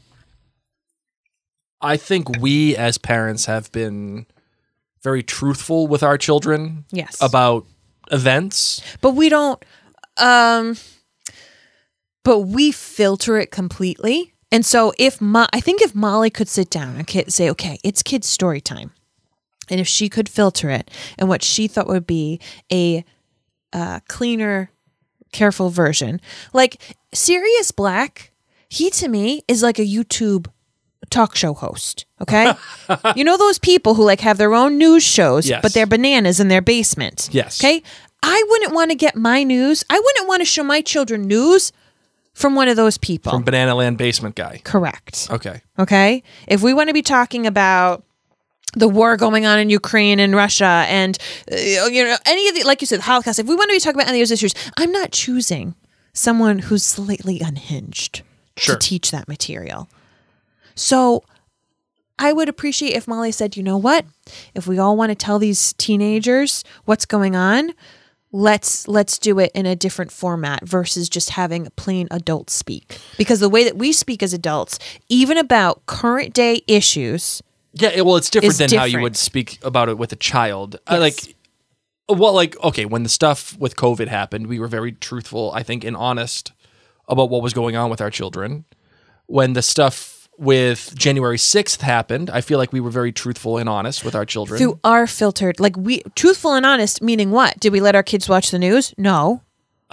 I think we as parents have been very truthful with our children. Yes. About events. But we don't, but we filter it completely. And so I think if Molly could sit down and say, okay, it's kids' story time. And if she could filter it and what she thought would be a cleaner, careful version, like Sirius Black, he to me is like a YouTube talk show host. Okay. You know those people who like have their own news shows, Yes. but they're bananas in their basement. Yes. Okay. I wouldn't want to get my news. I wouldn't want to show my children news from one of those people. From Banana Land Basement Guy. Correct. Okay. Okay. If we want to be talking about the war going on in Ukraine and Russia and, you know, any of the, like you said, the Holocaust, if we want to be talking about any of those issues, I'm not choosing someone who's slightly unhinged Sure. to teach that material. So I would appreciate if Molly said, you know what? If we all want to tell these teenagers what's going on, let's do it in a different format versus just having plain adult speak. Because the way that we speak as adults, even about current day issues. Yeah, well, it's different It's than how you different. would speak about it with a child. Yes. Okay, when the stuff with COVID happened, we were very truthful, I think, and honest about what was going on with our children. When the stuff with January 6th happened, I feel like we were very truthful and honest with our children. Through our filtered, like truthful and honest, meaning what? Did we let our kids watch the news? No.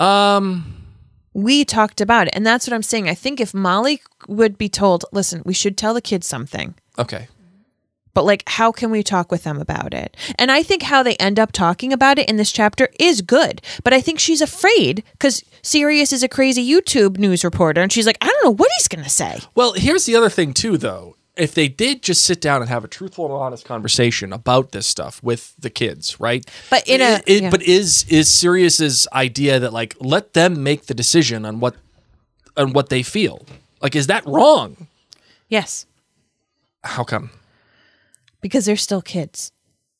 We talked about it. And that's what I'm saying. I think if Molly would be told, listen, we should tell the kids something. Okay. but like, how can we talk with them about it? And I think how they end up talking about it in this chapter is good, but I think she's afraid because Sirius is a crazy YouTube news reporter, and she's like, I don't know what he's going to say. Well, here's the other thing too, though. If they did just sit down and have a truthful and honest conversation about this stuff with the kids, right? But but is Sirius's idea that like let them make the decision on what they feel? Like, is that wrong? Yes. How come? Because they're still kids.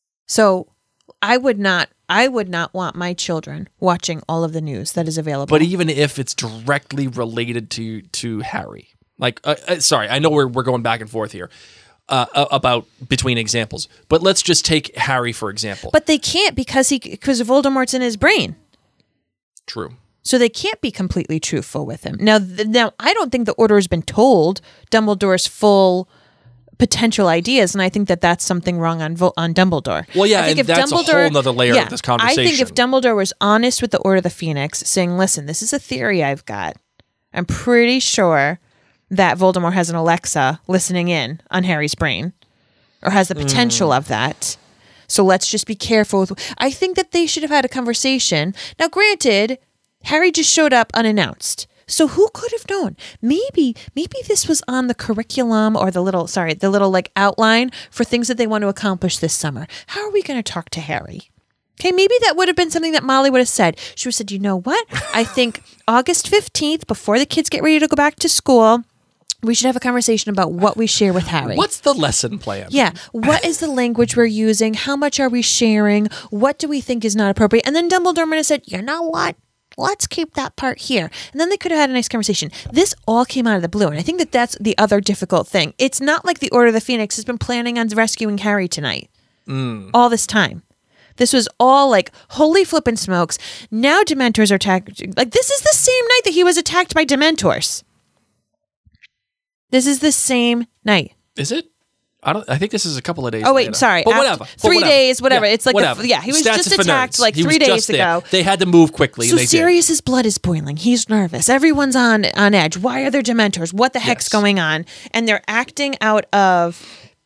So I would not want my children watching all of the news that is available. But even if it's directly related to Harry. Like, sorry, I know we're going back and forth here about between examples, but let's just take Harry for example. But they can't because Voldemort's in his brain. True. So they can't be completely truthful with him. Now, I don't think the Order has been told Dumbledore's full potential ideas, and I think that that's something wrong on Dumbledore. Well, yeah, and that's a whole nother layer of this conversation. I think if Dumbledore was honest with the Order of the Phoenix, saying, listen, this is a theory I've got. I'm pretty sure that Voldemort has an Alexa listening in on Harry's brain, or has the potential of that. So let's just be careful. I think that they should have had a conversation. Now, granted, Harry just showed up unannounced. So who could have known? Maybe this was on the curriculum or the little like outline for things that they want to accomplish this summer. How are we going to talk to Harry? Okay, maybe that would have been something that Molly would have said. She would have said, you know what? I think August 15th, before the kids get ready to go back to school, we should have a conversation about what we share with Harry. What's the lesson plan? Yeah. What is the language we're using? How much are we sharing? What do we think is not appropriate? And then Dumbledore might have said, you know what? Let's keep that part here. And then they could have had a nice conversation. This all came out of the blue. And I think that that's the other difficult thing. It's not like the Order of the Phoenix has been planning on rescuing Harry tonight. All this time. This was all like, holy flippin' smokes. Now Dementors are attacked. Like, this is the same night that he was attacked by Dementors. This is the same night. Is it? I think this is a couple of days. Oh wait, later. sorry. But whatever. 3 days, whatever. Yeah, it's like whatever. He was Stats just for attacked nerds. like He 3 was days just there. ago. They had to move quickly. So and they Sirius's blood is boiling. He's nervous. Everyone's on edge. Why are there Dementors? What the heck's going on? And they're acting out of,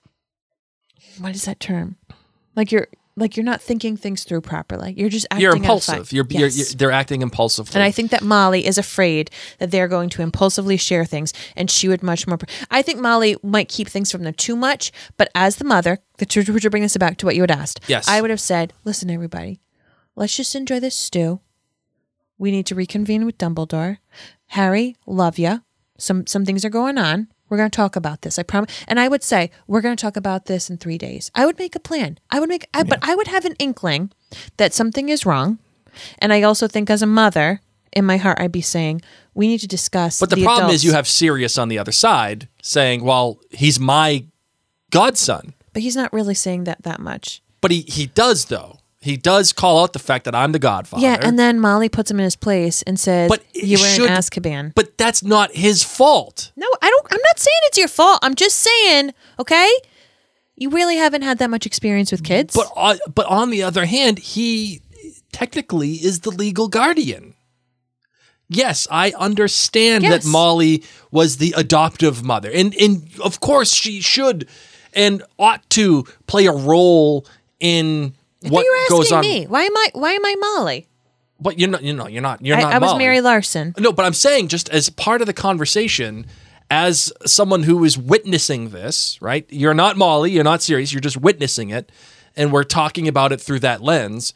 what is that term? Like you're not thinking things through properly. You're just acting. You're impulsive. Yes. They're acting impulsively. And I think that Molly is afraid that they're going to impulsively share things, and she would much more. I think Molly might keep things from them too much, but as the mother, to bring this back to what you had asked, yes, I would have said, listen, everybody, let's just enjoy this stew. We need to reconvene with Dumbledore. Harry, love ya. Some things are going on. We're going to talk about this. I promise. And I would say, we're going to talk about this in 3 days. I would make a plan. But I would have an inkling that something is wrong. And I also think as a mother, in my heart, I'd be saying, we need to discuss. But the problem is you have Sirius on the other side saying, well, he's my godson. But he's not really saying that much. But he does, though. He does call out the fact that I'm the godfather. Yeah, and then Molly puts him in his place and says, but you were in Azkaban. But that's not his fault. No, I'm not saying it's your fault. I'm just saying, okay? You really haven't had that much experience with kids. But on the other hand, he technically is the legal guardian. Yes, I understand that Molly was the adoptive mother. And of course she should and ought to play a role in what goes on. Me. Why am I Molly? But you're not I was Molly. Mary Larson. No, but I'm saying just as part of the conversation, as someone who is witnessing this, right? You're not Molly, you're not Sirius, you're just witnessing it, and we're talking about it through that lens.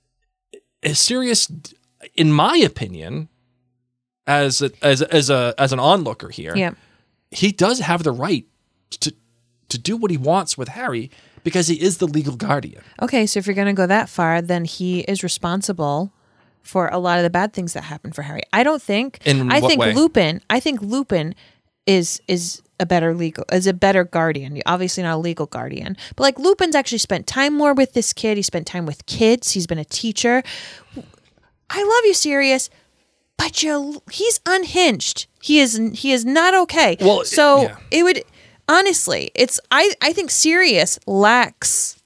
Sirius, in my opinion, as an onlooker here, he does have the right to do what he wants with Harry because he is the legal guardian. Okay, so if you're going to go that far, then he is responsible for a lot of the bad things that happen for Harry. I think Lupin is a better guardian. Obviously not a legal guardian, but like Lupin's actually spent time more with this kid. He spent time with kids. He's been a teacher. I love you, Sirius, but he's unhinged. He is not okay. Well, it would honestly. I think Sirius lacks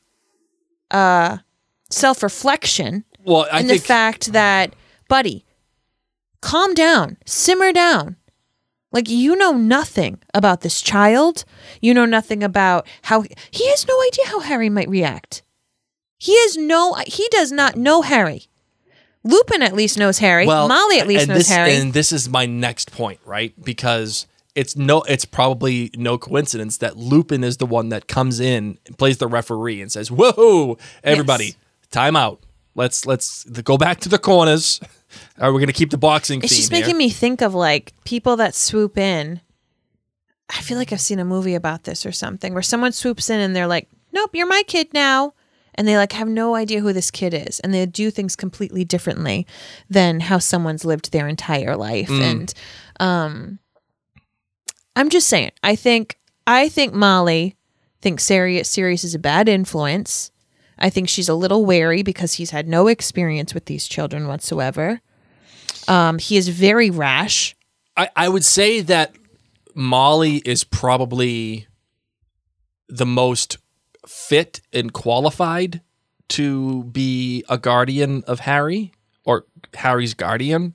self-reflection. Well, I think the fact that, buddy, calm down, simmer down. Like, you know nothing about this child. You know nothing about how he has no idea how Harry might react. He does not know Harry. Lupin at least knows Harry. Molly at least knows Harry. And this is my next point, right? Because it's probably no coincidence that Lupin is the one that comes in and plays the referee and says, "Whoa, everybody, time out. Let's go back to the corners. We're going to keep the boxing theme It's just making me think of like people that swoop in. I feel like I've seen a movie about this or something where someone swoops in and they're like, "Nope, you're my kid now." And they like have no idea who this kid is. And they do things completely differently than how someone's lived their entire life. And I'm just saying, I think Molly thinks Sirius is a bad influence. I think she's a little wary because he's had no experience with these children whatsoever. He is very rash. I would say that Molly is probably the most fit and qualified to be a guardian of Harry or Harry's guardian.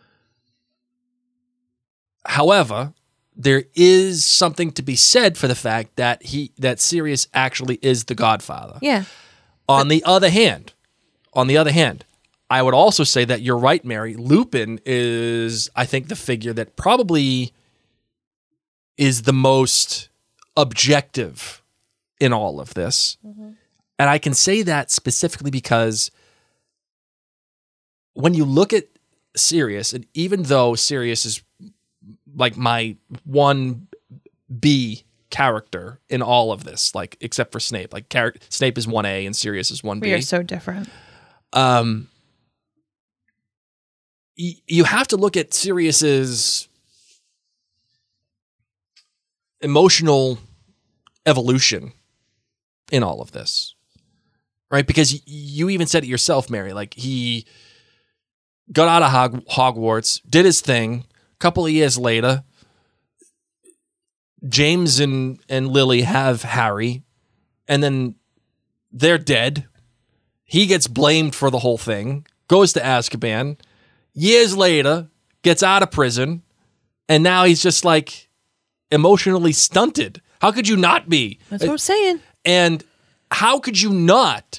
However, there is something to be said for the fact that Sirius actually is the godfather. Yeah. On the other hand, I would also say that you're right, Mary. Lupin is, I think, the figure that probably is the most objective in all of this. Mm-hmm. And I can say that specifically because when you look at Sirius, and even though Sirius is like my 1B character in all of this, like except for Snape, like Snape is 1A and Sirius is 1B. We are so different. You have to look at Sirius's emotional evolution in all of this, right? Because you even said it yourself, Mary, like he got out of Hogwarts, did his thing. A couple of years later, James and Lily have Harry, and then they're dead. He gets blamed for the whole thing, goes to Azkaban. Years later, gets out of prison, and now he's just like emotionally stunted. How could you not be? That's what I'm saying. And how could you not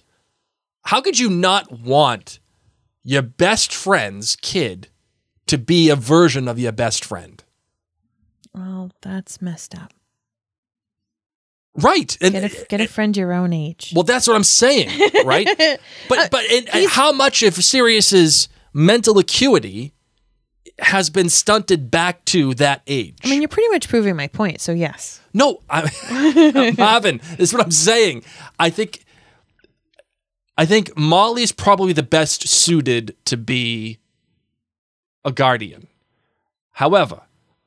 want your best friend's kid to be a version of your best friend? Well, that's messed up. Right. And get a friend your own age. Well, that's what I'm saying, right? But how much of Sirius's mental acuity has been stunted back to that age? I mean, you're pretty much proving my point, so yes. No, Marvin, this is what I'm saying. I think Molly's probably the best suited to be a guardian. However,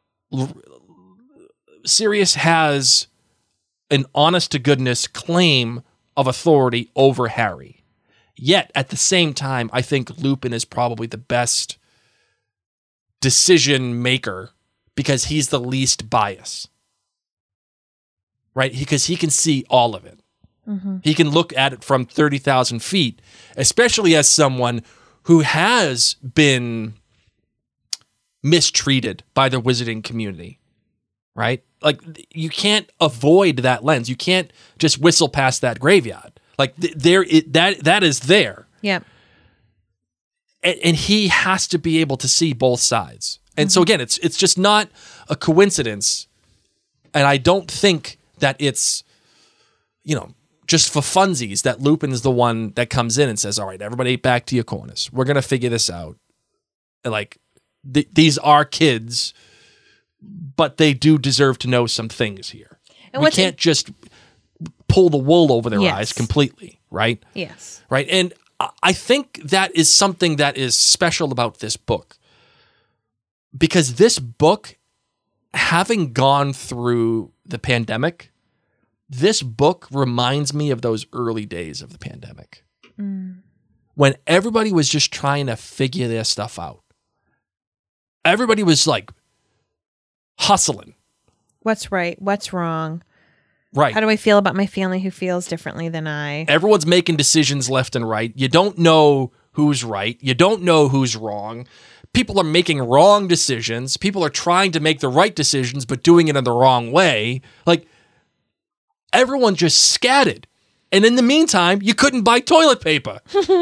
Sirius has an honest-to-goodness claim of authority over Harry. Yet, at the same time, I think Lupin is probably the best decision maker because he's the least biased. Right? Because he can see all of it. Mm-hmm. He can look at it from 30,000 feet, especially as someone who has been mistreated by the wizarding community. Right? Like, you can't avoid that lens. You can't just whistle past that graveyard. Like, that is there. Yeah. And he has to be able to see both sides. And so, again, it's just not a coincidence. And I don't think that it's, just for funsies that Lupin is the one that comes in and says, all right, everybody back to your corners. We're going to figure this out. And like, these are kids, but they do deserve to know some things here. And we can't just pull the wool over their eyes completely, right? Yes. Right. And I think that is something that is special about this book. Because this book, having gone through the pandemic, this book reminds me of those early days of the pandemic. When everybody was just trying to figure their stuff out. Everybody was like hustling. What's right? What's wrong? Right. How do I feel about my family who feels differently than I? Everyone's making decisions left and right. You don't know who's right. You don't know who's wrong. people are making wrong decisions. People are trying to make the right decisions, but doing it in the wrong way. Like, everyone just scattered. And in the meantime, you couldn't buy toilet paper.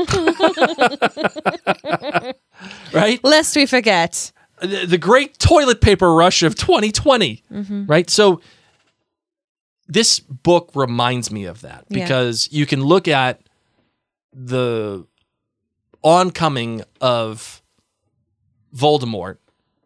Right? Lest we forget. The great toilet paper rush of 2020. Right? So this book reminds me of that because you can look at the oncoming of Voldemort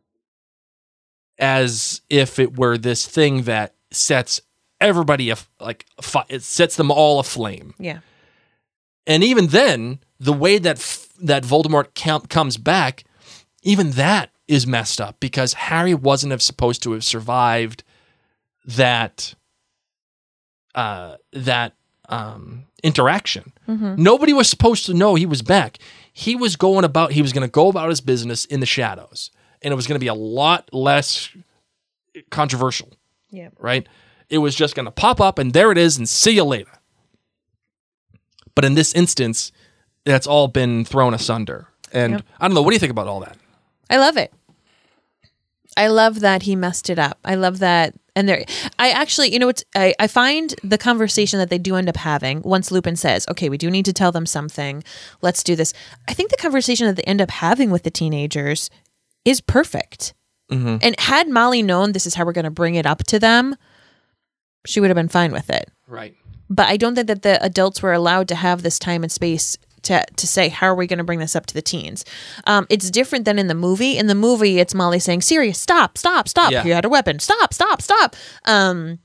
as if it were this thing that sets everybody it sets them all aflame. Yeah. And even then, the way that that Voldemort comes back, even that is messed up because Harry wasn't supposed to have survived that interaction. Nobody was supposed to know he was back. He was going to go about his business in the shadows, and it was going to be a lot less controversial. Yeah. Right? It was just going to pop up, and there it is, and see you later. But in this instance, that's all been thrown asunder. And I don't know, what do you think about all that? I love it. I love that he messed it up. I love that. And I actually, I find the conversation that they do end up having once Lupin says, okay, we do need to tell them something. Let's do this. I think the conversation that they end up having with the teenagers is perfect. And had Molly known this is how we're going to bring it up to them, she would have been fine with it. Right. But I don't think that the adults were allowed to have this time and space to say, how are we going to bring this up to the teens? It's different than in the movie. In the movie, it's Molly saying, Sirius, stop. Yeah. You had a weapon. Stop. In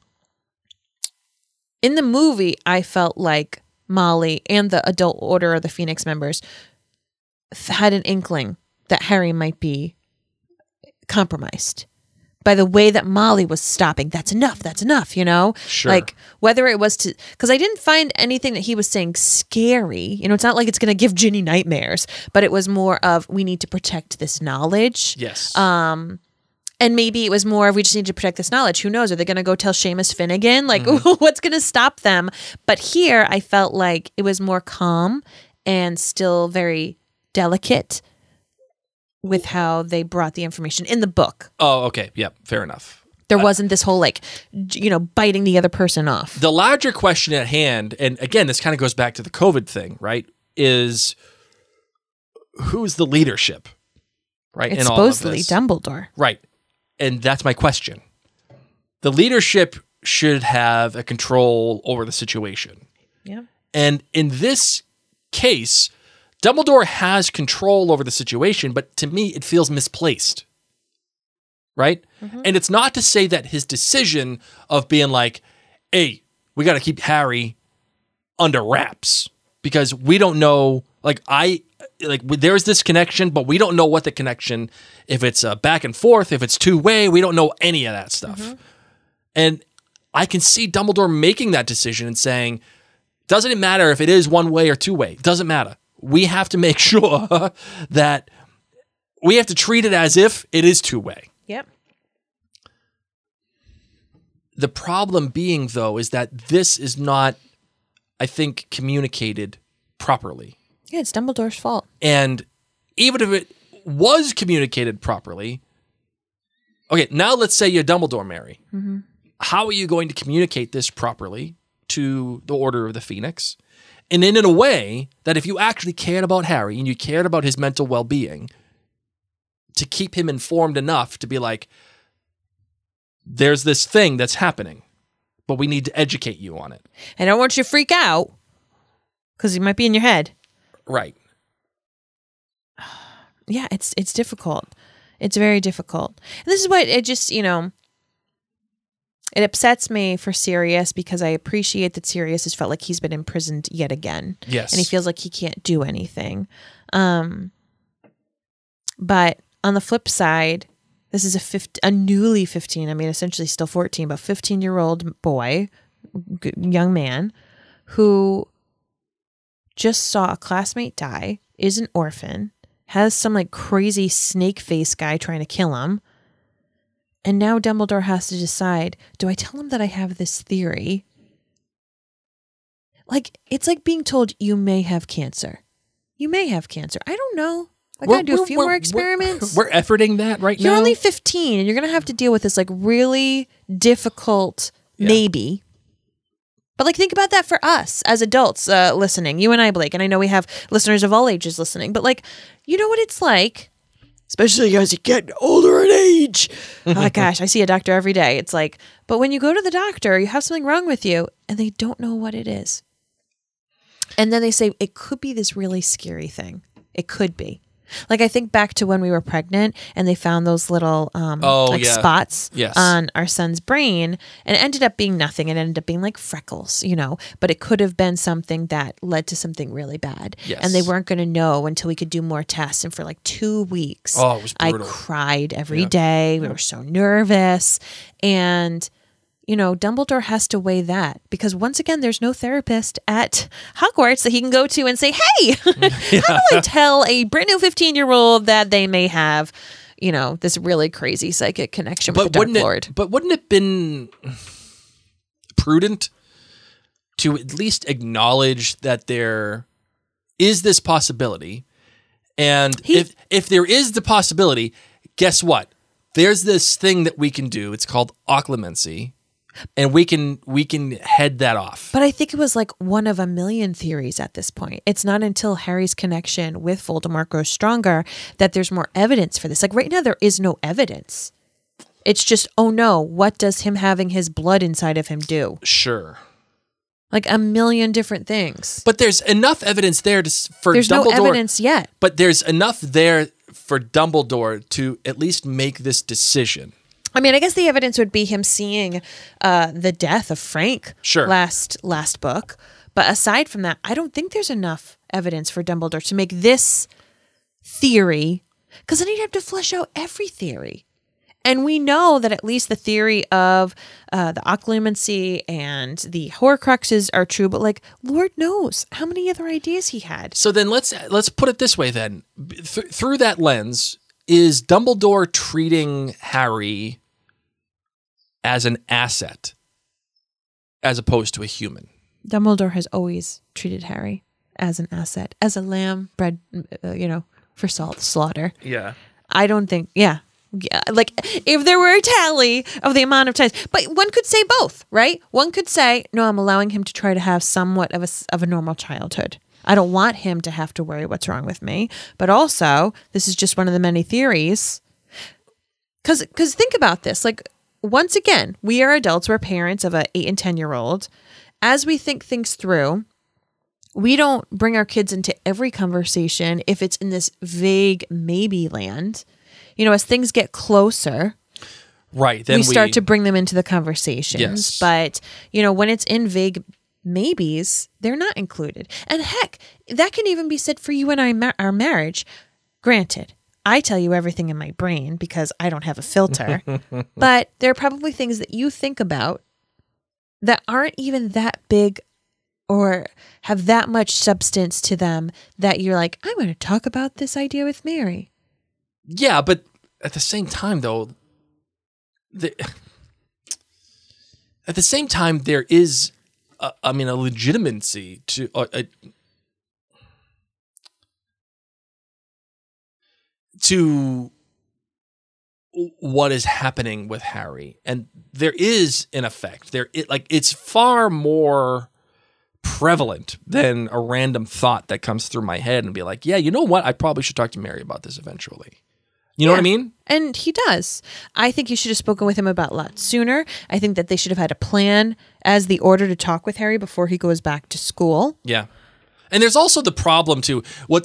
the movie, I felt like Molly and the adult Order of the Phoenix members had an inkling that Harry might be compromised by the way that Molly was stopping. That's enough, Sure. Like, whether it was because I didn't find anything that he was saying scary. It's not like it's going to give Ginny nightmares, but it was more of, we need to protect this knowledge. Yes. And maybe it was more of, we just need to protect this knowledge. Who knows? Are they going to go tell Seamus Finnegan? Like, what's going to stop them? But here, I felt like it was more calm and still very delicate with how they brought the information in the book. Oh, okay. Yep. Fair enough. There wasn't this whole, biting the other person off. The larger question at hand, and again, this kind of goes back to the COVID thing, right? Is who's the leadership, right? It's in all of supposedly this? Dumbledore. Right. And that's my question. The leadership should have a control over the situation. Yeah. And in this case, Dumbledore has control over the situation, but to me, it feels misplaced. Right? And it's not to say that his decision of being like, hey, we got to keep Harry under wraps because we don't know, there's this connection, but we don't know what the connection, if it's back and forth, if it's two-way, we don't know any of that stuff. And I can see Dumbledore making that decision and saying, doesn't it matter if it is one way or two way? It doesn't matter. We have to make sure that we have to treat it as if it is two-way. Yep. The problem being, though, is that this is not, I think, communicated properly. Yeah, it's Dumbledore's fault. And even if it was communicated properly, okay, now let's say you're Dumbledore, Mary. How are you going to communicate this properly to the Order of the Phoenix? And in a way that if you actually cared about Harry and you cared about his mental well-being, to keep him informed enough to be like, there's this thing that's happening, but we need to educate you on it. I don't want you to freak out because you might be in your head. Right. Yeah, it's difficult. It's very difficult. And this is what it just, it upsets me for Sirius because I appreciate that Sirius has felt like he's been imprisoned yet again. Yes. And he feels like he can't do anything. But on the flip side, this is a newly 15, essentially still 14, but 15-year-old boy, young man, who just saw a classmate die, is an orphan, has some crazy snake face guy trying to kill him. And now Dumbledore has to decide, do I tell him that I have this theory? It's like being told you may have cancer. You may have cancer. I don't know. I gotta do a few more experiments. We're efforting that right now. You're only 15 and you're going to have to deal with this like really difficult maybe. But like think about that for us as adults listening, you and I, Blake, and I know we have listeners of all ages listening, but like, you know what it's like, especially as you get older in age. Oh gosh, I see a doctor every day. It's like, but when you go to the doctor, you have something wrong with you and they don't know what it is. And then they say, it could be this really scary thing. It could be. Like I think back to when we were pregnant and they found those little spots on our son's brain, and it ended up being nothing. It ended up being like freckles, you know, but it could have been something that led to something really bad. Yes. And they weren't going to know until we could do more tests. And for like 2 weeks, it was I brutal. cried every day. We were so nervous. And you know, Dumbledore has to weigh that because once again, there's no therapist at Hogwarts that he can go to and say, hey, how do I tell a brand new 15-year-old that they may have, you know, this really crazy psychic connection with the Dark Lord? But wouldn't it have been prudent to at least acknowledge that there is this possibility? And if there is the possibility, guess what? There's this thing that we can do. It's called occlumency. And we can head that off. But I think it was like one of a million theories at this point. It's not until Harry's connection with Voldemort grows stronger that there's more evidence for this. Like right now, there is no evidence. It's just, oh no, what does him having his blood inside of him do? Sure. Like a million different things. But there's enough evidence there for there's Dumbledore. There's no evidence yet. But there's enough there for Dumbledore to at least make this decision. I mean, I guess the evidence would be him seeing the death of Frank last book. But aside from that, I don't think there's enough evidence for Dumbledore to make this theory, because then he'd have to flesh out every theory. And we know that at least the theory of the occlumency and the Horcruxes are true, but like, Lord knows how many other ideas he had. So then let's put it this way then. Through that lens, is Dumbledore treating Harry as an asset as opposed to a human? Dumbledore has always treated Harry as an asset, as a lamb bred, for slaughter. Yeah. I don't think, like if there were a tally of the amount of times, but one could say both, right? One could say, no, I'm allowing him to try to have somewhat of a normal childhood. I don't want him to have to worry what's wrong with me. But also, this is just one of the many theories. Because think about this, like, once again, we are adults, we're parents of an 8 and 10-year-old. As we think things through, we don't bring our kids into every conversation if it's in this vague maybe land. You know, as things get closer, right, then we start to bring them into the conversations. Yes. But, you know, when it's in vague maybes, they're not included. And heck, that can even be said for you and our marriage. Granted, I tell you everything in my brain because I don't have a filter, but there are probably things that you think about that aren't even that big or have that much substance to them that you're like, I'm going to talk about this idea with Mary. Yeah, but at the same time, though, at the same time, there is, a legitimacy to to what is happening with Harry, and there is an effect. It's far more prevalent than a random thought that comes through my head and be like, yeah, you know what? I probably should talk to Mary about this eventually. You know what I mean? And he does. I think you should have spoken with him about a lot sooner. I think that they should have had a plan as the order to talk with Harry before he goes back to school. Yeah. And there's also the problem too.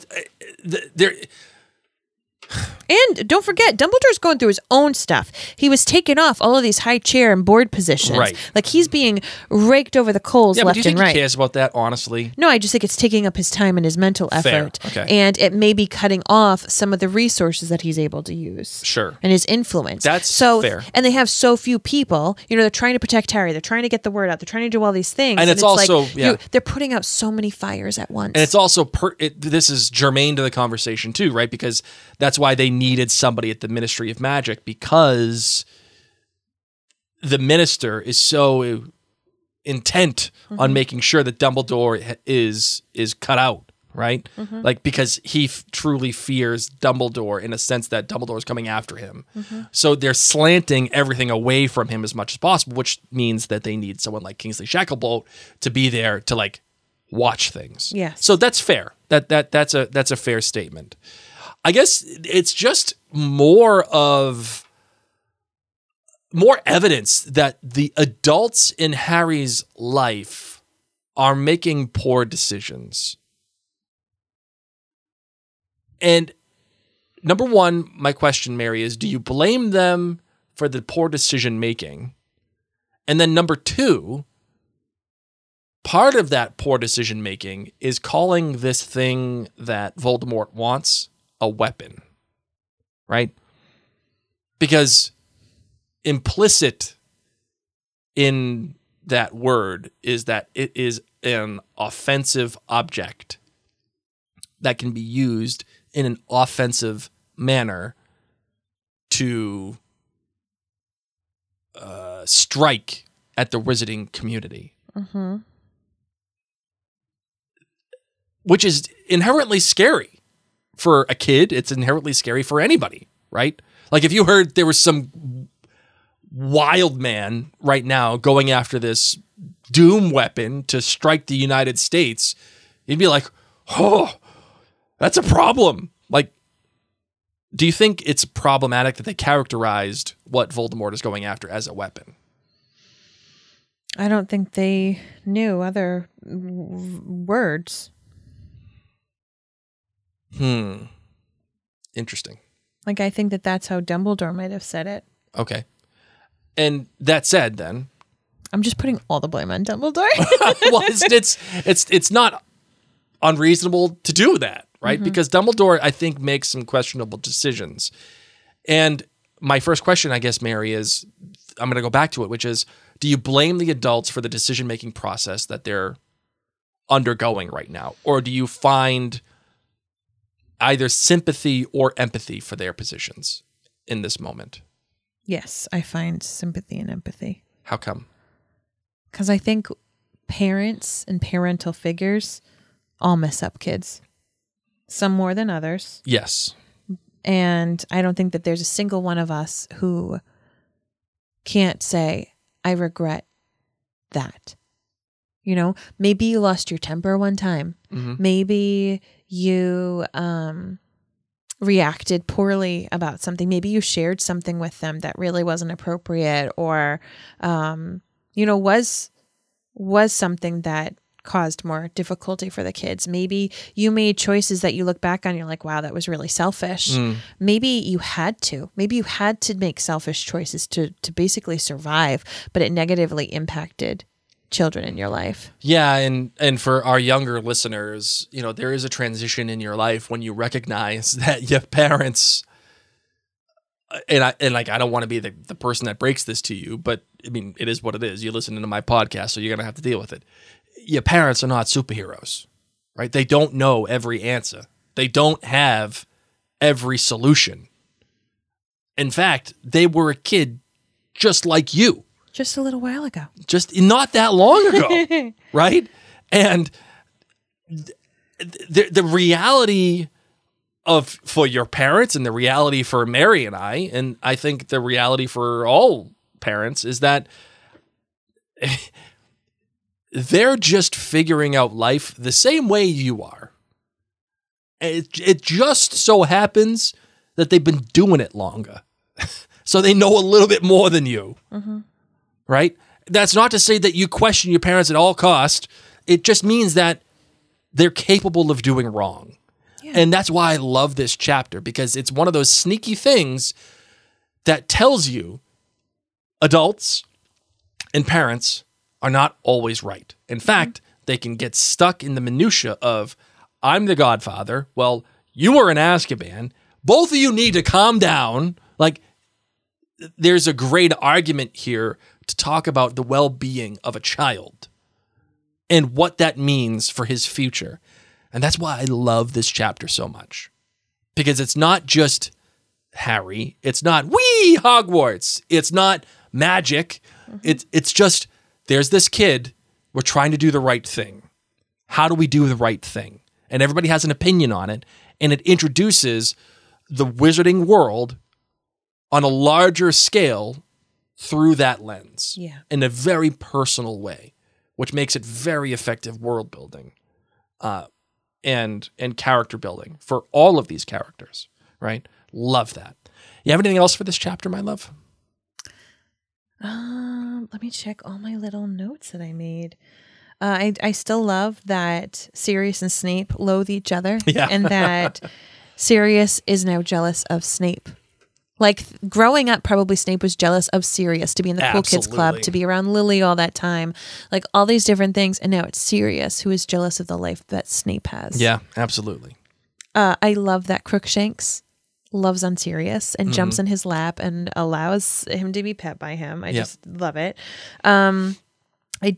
And don't forget, Dumbledore's going through his own stuff. He was taking off all of these high chair and board positions. Right. Like he's being raked over the coals Yeah, but left do you think and right. he cares about that, honestly? No, I just think it's taking up his time and his mental effort. Okay. And it may be cutting off some of the resources that he's able to use. Sure. And his influence. That's fair. And they have so few people. You know, they're trying to protect Harry. They're trying to get the word out. They're trying to do all these things. And it's also, like, they're putting out so many fires at once. And it's also, this is germane to the conversation too, right? Because that's why they needed somebody at the Ministry of Magic, because the minister is so intent on making sure that Dumbledore is cut out right? Like, because he truly fears Dumbledore in a sense that Dumbledore's coming after him. So they're slanting everything away from him as much as possible, which means that they need someone like Kingsley Shacklebolt to be there to like watch things. Yes. So that's fair. That's a fair statement. I guess it's just more evidence that the adults in Harry's life are making poor decisions. And number one, my question, Mary, is do you blame them for the poor decision making? And then number two, part of that poor decision making is calling this thing that Voldemort wants a weapon, right? Because implicit in that word is that it is an offensive object that can be used in an offensive manner to strike at the wizarding community. Which is inherently scary for a kid. It's inherently scary for anybody, right? Like if you heard there was some wild man right now going after this doom weapon to strike the United States, you'd be like, oh, that's a problem. Like, do you think it's problematic that they characterized what Voldemort is going after as a weapon? I don't think they knew other words. Interesting. Like, I think that that's how Dumbledore might have said it. Okay. And that said, then I'm just putting all the blame on Dumbledore. well, it's not unreasonable to do that, right? Because Dumbledore, I think, makes some questionable decisions. And my first question, I guess, Mary, is I'm going to go back to it, which is, do you blame the adults for the decision-making process that they're undergoing right now? Or do you find either sympathy or empathy for their positions in this moment? Yes, I find sympathy and empathy. How come? Because I think parents and parental figures all mess up kids. Some more than others. Yes. And I don't think that there's a single one of us who can't say, I regret that. You know, maybe you lost your temper one time. Maybe you reacted poorly about something. Maybe you shared something with them that really wasn't appropriate, or, was something that caused more difficulty for the kids. Maybe you made choices that you look back on, you're like, wow, that was really selfish. Maybe you had to make selfish choices to basically survive, but it negatively impacted children in your life. Yeah, and for our younger listeners, you know, there is a transition in your life when you recognize that your parents, and I don't want to be the person that breaks this to you, but I mean, it is what it is. You listen to my podcast, so you're going to have to deal with it. Your parents are not superheroes, right? They don't know every answer. They don't have every solution. In fact, they were a kid just like you. Just a little while ago. Just not that long ago, right? And the reality for your parents and the reality for Mary and I think the reality for all parents is that they're just figuring out life the same way you are. It just so happens that they've been doing it longer. So they know a little bit more than you. Right? That's not to say that you question your parents at all cost. It just means that they're capable of doing wrong. Yeah. And that's why I love this chapter, because it's one of those sneaky things that tells you adults and parents are not always right. In fact, they can get stuck in the minutia of, I'm the godfather. Well, you were in Azkaban. Both of you need to calm down. Like, there's a great argument here to talk about the well-being of a child and what that means for his future. And that's why I love this chapter so much. Because it's not just Harry. It's not, wee, Hogwarts. It's not magic. It's just, there's this kid. We're trying to do the right thing. How do we do the right thing? and everybody has an opinion on it, and it introduces the wizarding world on a larger scale through that lens. Yeah. In a very personal way, which makes it very effective world building and character building for all of these characters, right? Love that. You have anything else for this chapter, my love? Let me check all my little notes that I made. I still love that Sirius and Snape loathe each other, and that Sirius is now jealous of Snape. Like growing up, probably Snape was jealous of Sirius to be in the Cool Kids Club, to be around Lily all that time, like all these different things. And now it's Sirius who is jealous of the life that Snape has. Yeah, absolutely. I love that Crookshanks loves on Sirius and jumps in his lap and allows him to be pet by him. I just love it. I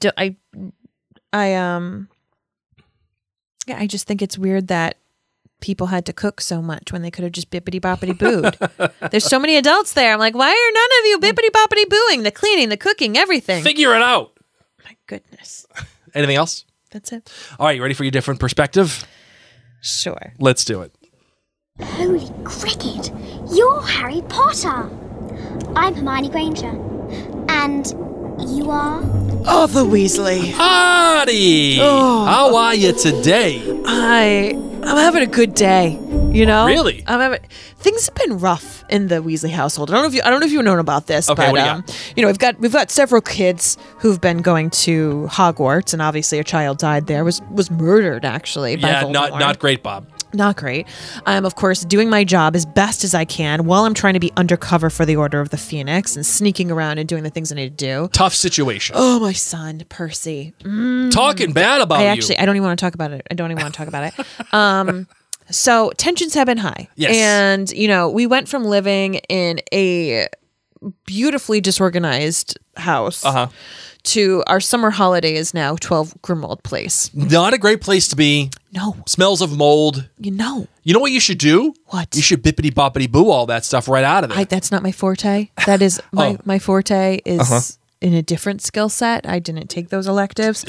just think it's weird that people had to cook so much when they could have just bippity boppity booed. There's so many adults there. I'm like, why are none of you bippity boppity booing? The cleaning, the cooking, everything. Figure it out. My goodness. Anything else? That's it. All right, you ready for your different perspective? Sure. Let's do it. Holy cricket! You're Harry Potter! I'm Hermione Granger. And you are? Arthur Weasley. Hardy! How are you today? I'm having a good day. You know? Really? Things have been rough in the Weasley household. I don't know if you've known about this, Okay, but what do you got? you know, we've got several kids who've been going to Hogwarts, and obviously a child died there, was murdered actually by Yeah, Voldemort. not great, Bob. Not great. I'm, of course, doing my job as best as I can while I'm trying to be undercover for the Order of the Phoenix and sneaking around and doing the things I need to do. Tough situation. Oh, my son, Percy. Talking bad about you. I don't even want to talk about it. So tensions have been high. Yes. And, you know, we went from living in a beautifully disorganized house to our summer holiday is now 12 Grimmauld Place. Not a great place to be. No. Smells of mold. You know. You know what you should do? What? You should bippity boppity boo all that stuff right out of there. That's not my forte. That is my forte is in a different skill set. I didn't take those electives.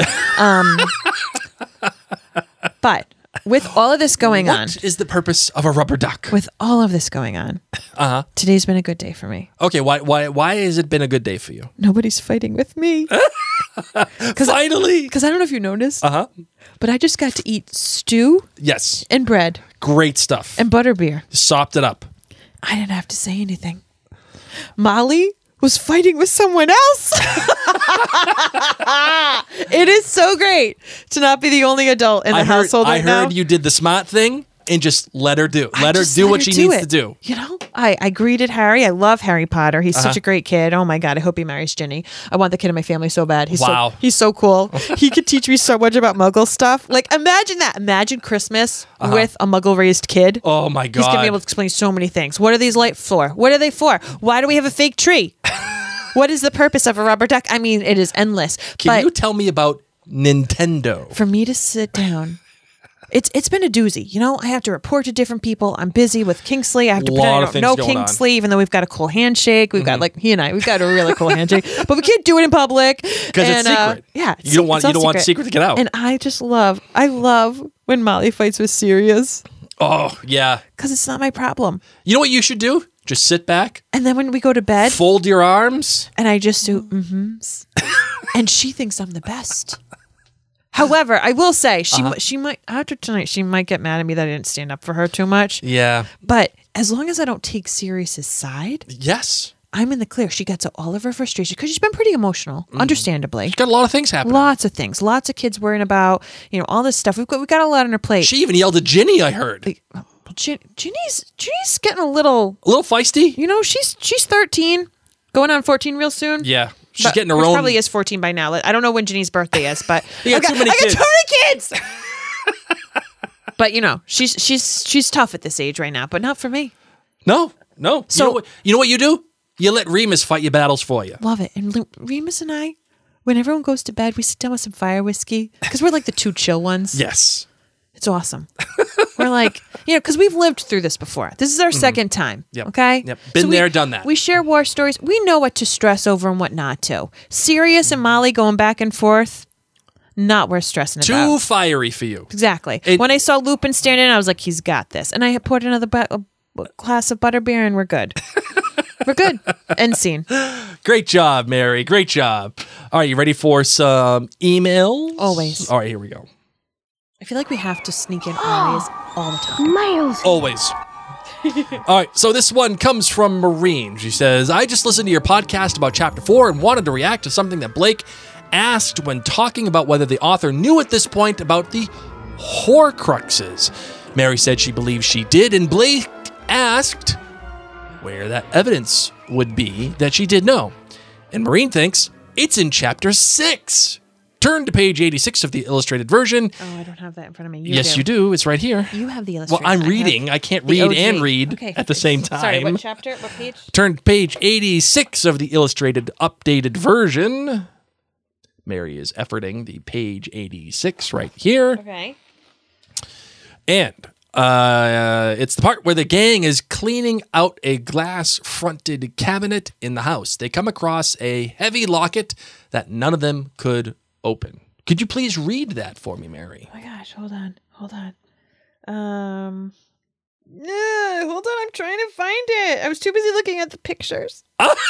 But with all of this going on, What is the purpose of a rubber duck? with all of this going on, today's been a good day for me. Okay, why has it been a good day for you? Nobody's fighting with me. Finally. Because I don't know if you noticed, Uh-huh. but I just got to eat stew Yes. and bread Great stuff. and butterbeer. Sopped it up. I didn't have to say anything. Molly was fighting with someone else. It is so great to not be the only adult in the household right now. I heard you did the smart thing and just let her do. Let her do what she needs to do. You know, I greeted Harry. I love Harry Potter. He's such a great kid. Oh my God, I hope he marries Ginny. I want the kid in my family so bad. He's so cool. He could teach me so much about Muggle stuff. Like, imagine that. Imagine Christmas with a Muggle-raised kid. Oh my God. He's going to be able to explain so many things. What are these lights for? What are they for? Why do we have a fake tree? What is the purpose of a rubber duck? I mean, it is endless. Can you tell me about Nintendo? For me to sit down, it's been a doozy. You know, I have to report to different people. I'm busy with Kingsley. I have to pretend I don't know Kingsley, even though we've got a cool handshake. We've got he and I, we've got a really cool handshake, but we can't do it in public because it's secret. Yeah, you don't want the secret to get out. And I love when Molly fights with Sirius. Oh yeah, because it's not my problem. You know what you should do? Just sit back. And then when we go to bed, fold your arms. And I just do and she thinks I'm the best. However, I will say she might after tonight she might get mad at me that I didn't stand up for her too much. Yeah. But as long as I don't take Sirius's side, yes, I'm in the clear. She gets all of her frustration because she's been pretty emotional, understandably. She's got a lot of things happening. Lots of things. Lots of kids worrying about, all this stuff. We've got a lot on her plate. She even yelled at Ginny, I heard. Ginny's getting a little feisty. She's 13, going on 14 real soon. Yeah. She's getting her own. Probably is 14 by now. I don't know when Ginny's birthday is, but I got too many kids. But she's tough at this age right now, but not for me. No. So you know what you do? You let Remus fight your battles for you. Love it. And Remus and I, when everyone goes to bed, we sit down with some fire whiskey because we're like the two chill ones. Yes. It's awesome. We're like, because we've lived through this before. This is our second time. Yep. Okay? Yep. Been there, done that. We share war stories. We know what to stress over and what not to. Sirius and Molly going back and forth. Not worth stressing Too about. fiery for you. Exactly. It- When I saw Lupin standing, I was like, he's got this. And I had poured another glass of butterbeer, and we're good. We're good. End scene. Great job, Mary. Great job. All right, you ready for some emails? Always. All right, here we go. I feel like we have to sneak in Aries all the time. Miles. Always. All right, so this one comes from Maureen. She says, I just listened to your podcast about Chapter 4 and wanted to react to something that Blake asked when talking about whether the author knew at this point about the Horcruxes. Mary said she believes she did, and Blake asked where that evidence would be that she did know. And Maureen thinks it's in Chapter 6. Turn to page 86 of the illustrated version. Oh, I don't have that in front of me. Yes, you do. It's right here. You have the Well, illustration. I'm reading. I can't the read OG. and read Okay. at the same time. Sorry, what chapter? What page? Turn to page 86 of the illustrated updated version. Mary is efforting the page 86 right here. Okay. And it's the part where the gang is cleaning out a glass-fronted cabinet in the house. They come across a heavy locket that none of them could open. Could you please read that for me, Mary? Oh my gosh, hold on. Hold on, I'm trying to find it. I was too busy looking at the pictures.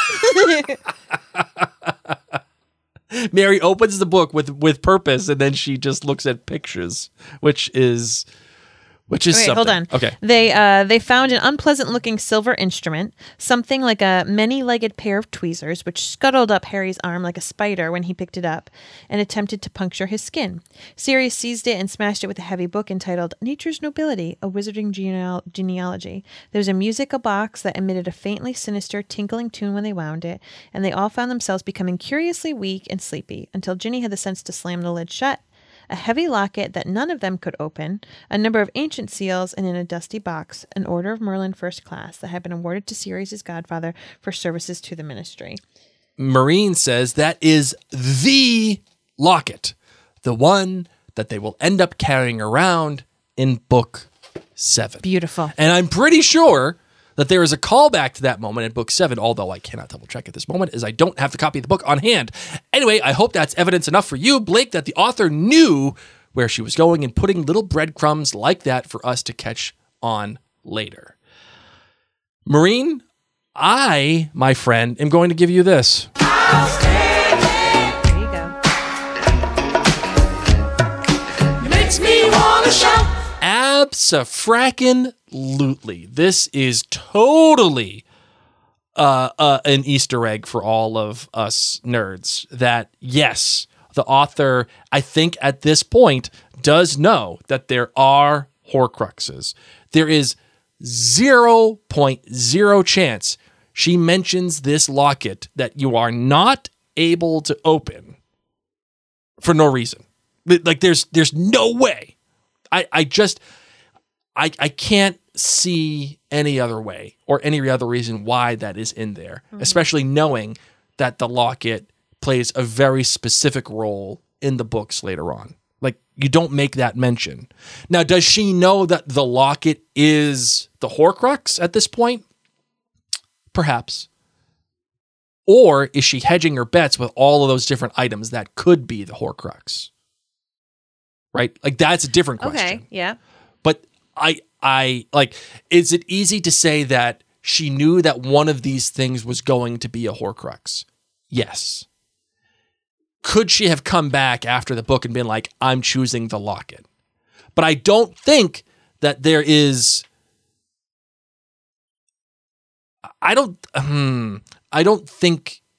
Mary opens the book with purpose, and then she just looks at pictures, which is Wait, something. hold on. Okay. They found an unpleasant-looking silver instrument, something like a many-legged pair of tweezers, which scuttled up Harry's arm like a spider when he picked it up and attempted to puncture his skin. Sirius seized it and smashed it with a heavy book entitled Nature's Nobility, a Wizarding Genealogy. There was a musical box that emitted a faintly sinister, tinkling tune when they wound it, and they all found themselves becoming curiously weak and sleepy until Ginny had the sense to slam the lid shut. A heavy locket that none of them could open, a number of ancient seals, and in a dusty box, an Order of Merlin First Class that had been awarded to Sirius's godfather for services to the ministry. Maureen says that is the locket, the one that they will end up carrying around in book 7. Beautiful. And I'm pretty sure that there is a callback to that moment in book 7, although I cannot double check at this moment as I don't have the copy of the book on hand. Anyway, I hope that's evidence enough for you, Blake, that the author knew where she was going and putting little breadcrumbs like that for us to catch on later. Maureen, I, my friend, am going to give you this. There you go. Makes me wanna shout. Abso-frackin-lutely. This is totally an Easter egg for all of us nerds. That, yes, the author, I think at this point, does know that there are Horcruxes. There is 0.0 chance she mentions this locket that you are not able to open for no reason. Like, there's no way. I can't see any other way or any other reason why that is in there, especially knowing that the locket plays a very specific role in the books later on. Like, you don't make that mention. Now, does she know that the locket is the Horcrux at this point? Perhaps. Or is she hedging her bets with all of those different items that could be the Horcrux? Right? Like, that's a different question. Okay, yeah. But I like, is it easy to say that she knew that one of these things was going to be a Horcrux? Yes. Could she have come back after the book and been like, I'm choosing the locket? But I don't think that there is... I don't think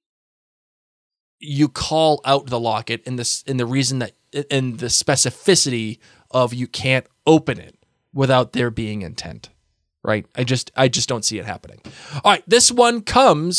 you call out the locket in the reason that in the specificity of you can't open it without there being intent, right? I just don't see it happening. All right, this one comes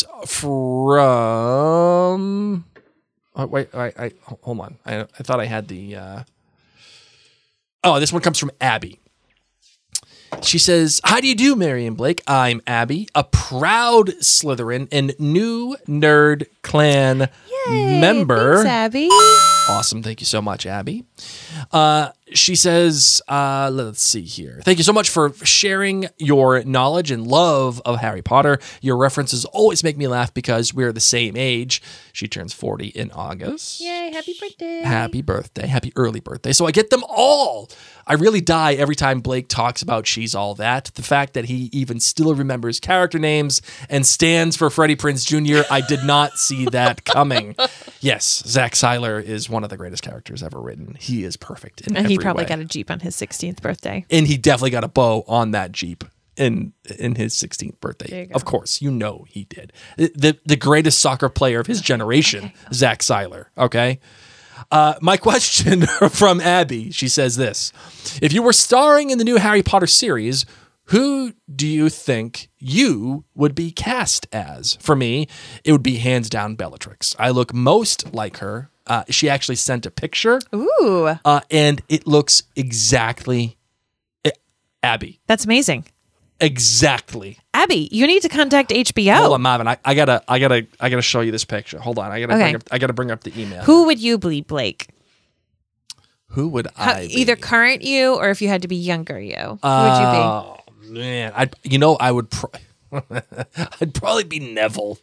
from. Oh, wait, hold on. I thought I had the. This one comes from Abby. She says, "How do you do, Mary and Blake? I'm Abby, a proud Slytherin and new Nerd Clan member." Thanks, Abby. Awesome. Thank you so much, Abby. She says, let's see here. Thank you so much for sharing your knowledge and love of Harry Potter. Your references always make me laugh because we're the same age. She turns 40 in August. Yay, happy birthday. Happy birthday. Happy early birthday. So I get them all. I really die every time Blake talks about She's All That. The fact that he even still remembers character names and stands for Freddie Prinze Jr., I did not see that coming. Yes, Zach Seiler is one of the greatest characters ever written. He is perfect in And every he probably way. got a Jeep on his 16th birthday. And he definitely got a bow on that Jeep in his 16th There you birthday. go. Of course, you know he did. The greatest soccer player of his generation, Zach Seiler, okay? My question from Abby, she says this. If you were starring in the new Harry Potter series, who do you think you would be cast as? For me, it would be hands down Bellatrix. I look most like her. She actually sent a picture. Ooh, And it looks exactly Abby. that's amazing. Exactly. Abby, you need to contact HBO. Hold on, Marvin. I gotta show you this picture. Hold on. I gotta bring up the email. Who would you be, Blake? Who would I be? Either current you or if you had to be younger you. Who would Oh man, I would. I'd probably be Neville.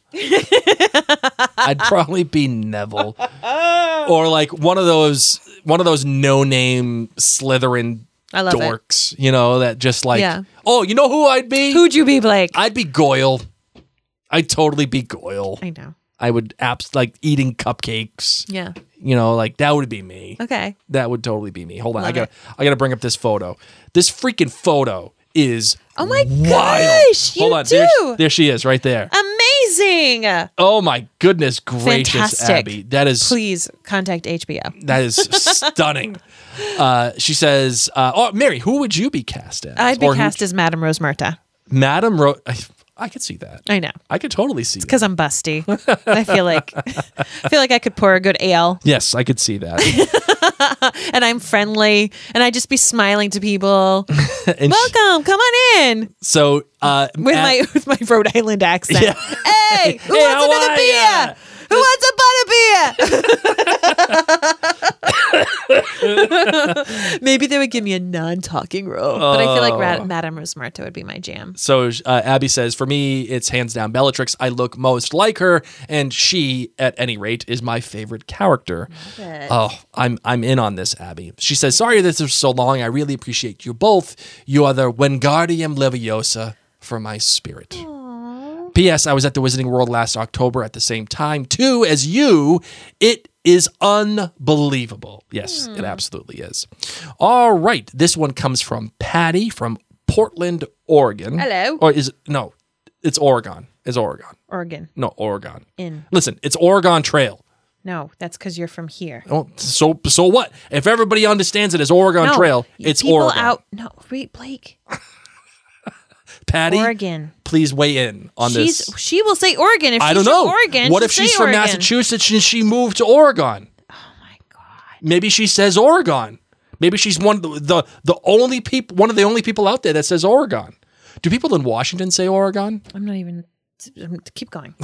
I'd probably be Neville, or like one of those no-name Slytherin I love it. dorks. You know that just like. Yeah. Oh, you know who I'd be? be? Who'd you be, Blake? I'd be Goyle. I'd totally be Goyle. I know. I would like eating cupcakes. Yeah. You know, like that would be me. Okay. That would totally be me. Hold on, Love I gotta bring up this photo. This freaking photo is Oh my wild. gosh, you Hold on, do. there she is, right there. Amazing. Oh my goodness gracious, Fantastic. Abby, that is Please contact HBO. that is stunning. She says, "Oh, Mary, who would you be cast as?" I'd be Or who- cast as Madame Rosemerta. Madam I could see that. I know. I could totally see that. Because I'm busty. I feel like I could pour a good ale. Yes, I could see that. And I'm friendly. And I'd just be smiling to people. And Welcome, come on in. so With my Rhode Island accent. Yeah. Hey, who Hey, wants how another are beer? ya? Who wants a beer? Maybe they would give me a non-talking role. But I feel like Madame Rosemerta would be my jam. So Abby says, for me, it's hands down Bellatrix. I look most like her, and she, at any rate, is my favorite character. Oh, I'm in on this, Abby. She says, sorry this is so long. I really appreciate you both. You are the Wingardium Leviosa for my spirit. P.S. I was at the Wizarding World last October at the same time, too, as you. It is unbelievable. Yes, it absolutely is. All right. This one comes from Patty from Portland, Oregon. Hello. Or is it? No, it's Oregon. It's Oregon. Oregon. No, Oregon. In. Listen, it's Oregon Trail. No, that's because you're from here. Oh, so what? If everybody understands it as Oregon Trail, it's people Oregon. out. No, wait, Blake. Patty, Oregon. please weigh in on this. She will say Oregon. If I she's don't know. from Oregon, What she'll if she's say from Oregon. Massachusetts and she moved to Oregon? Oh my God. Maybe she says Oregon. Maybe she's one of the only people, one of the only people out there that says Oregon. Do people in Washington say Oregon? I'm not even. Keep going.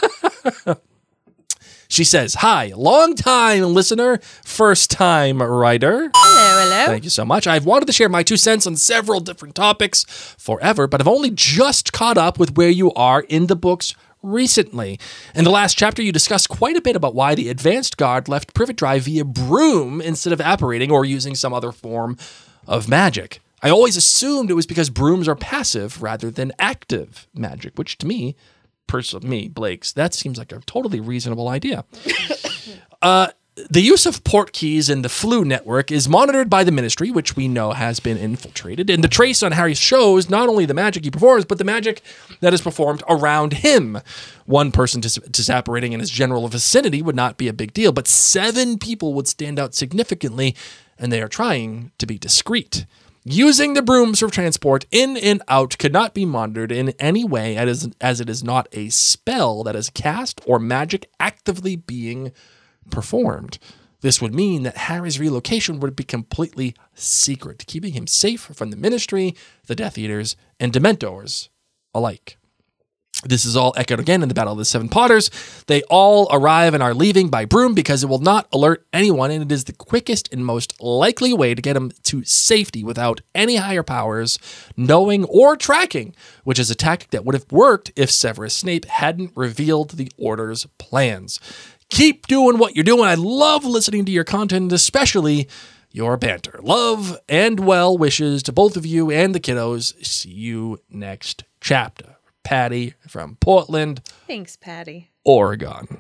She says, "Hi, long time listener, first time writer." Hello. Thank you so much. I've wanted to share my 2 cents on several different topics forever, but I've only just caught up with where you are in the books recently. In the last chapter, you discussed quite a bit about why the Advanced Guard left Privet Drive via broom instead of apparating or using some other form of magic. I always assumed it was because brooms are passive rather than active magic, which to me, Blake's, that seems like a totally reasonable idea. The use of port keys in the Flu network is monitored by the Ministry, which we know has been infiltrated, and the trace on Harry shows not only the magic he performs, but the magic that is performed around him. One person disapparating in his general vicinity would not be a big deal, but 7 people would stand out significantly, and they are trying to be discreet. Using the brooms for transport in and out could not be monitored in any way as it is not a spell that is cast or magic actively being performed. This would mean that Harry's relocation would be completely secret, keeping him safe from the Ministry, the Death Eaters, and Dementors alike. This is all echoed again in the Battle of the Seven Potters. They all arrive and are leaving by broom because it will not alert anyone, and it is the quickest and most likely way to get them to safety without any higher powers knowing or tracking, which is a tactic that would have worked if Severus Snape hadn't revealed the Order's plans. Keep doing what you're doing. I love listening to your content, especially your banter. Love and well wishes to both of you and the kiddos. See you next chapter. Patty from Portland, Thanks, Patty. Oregon.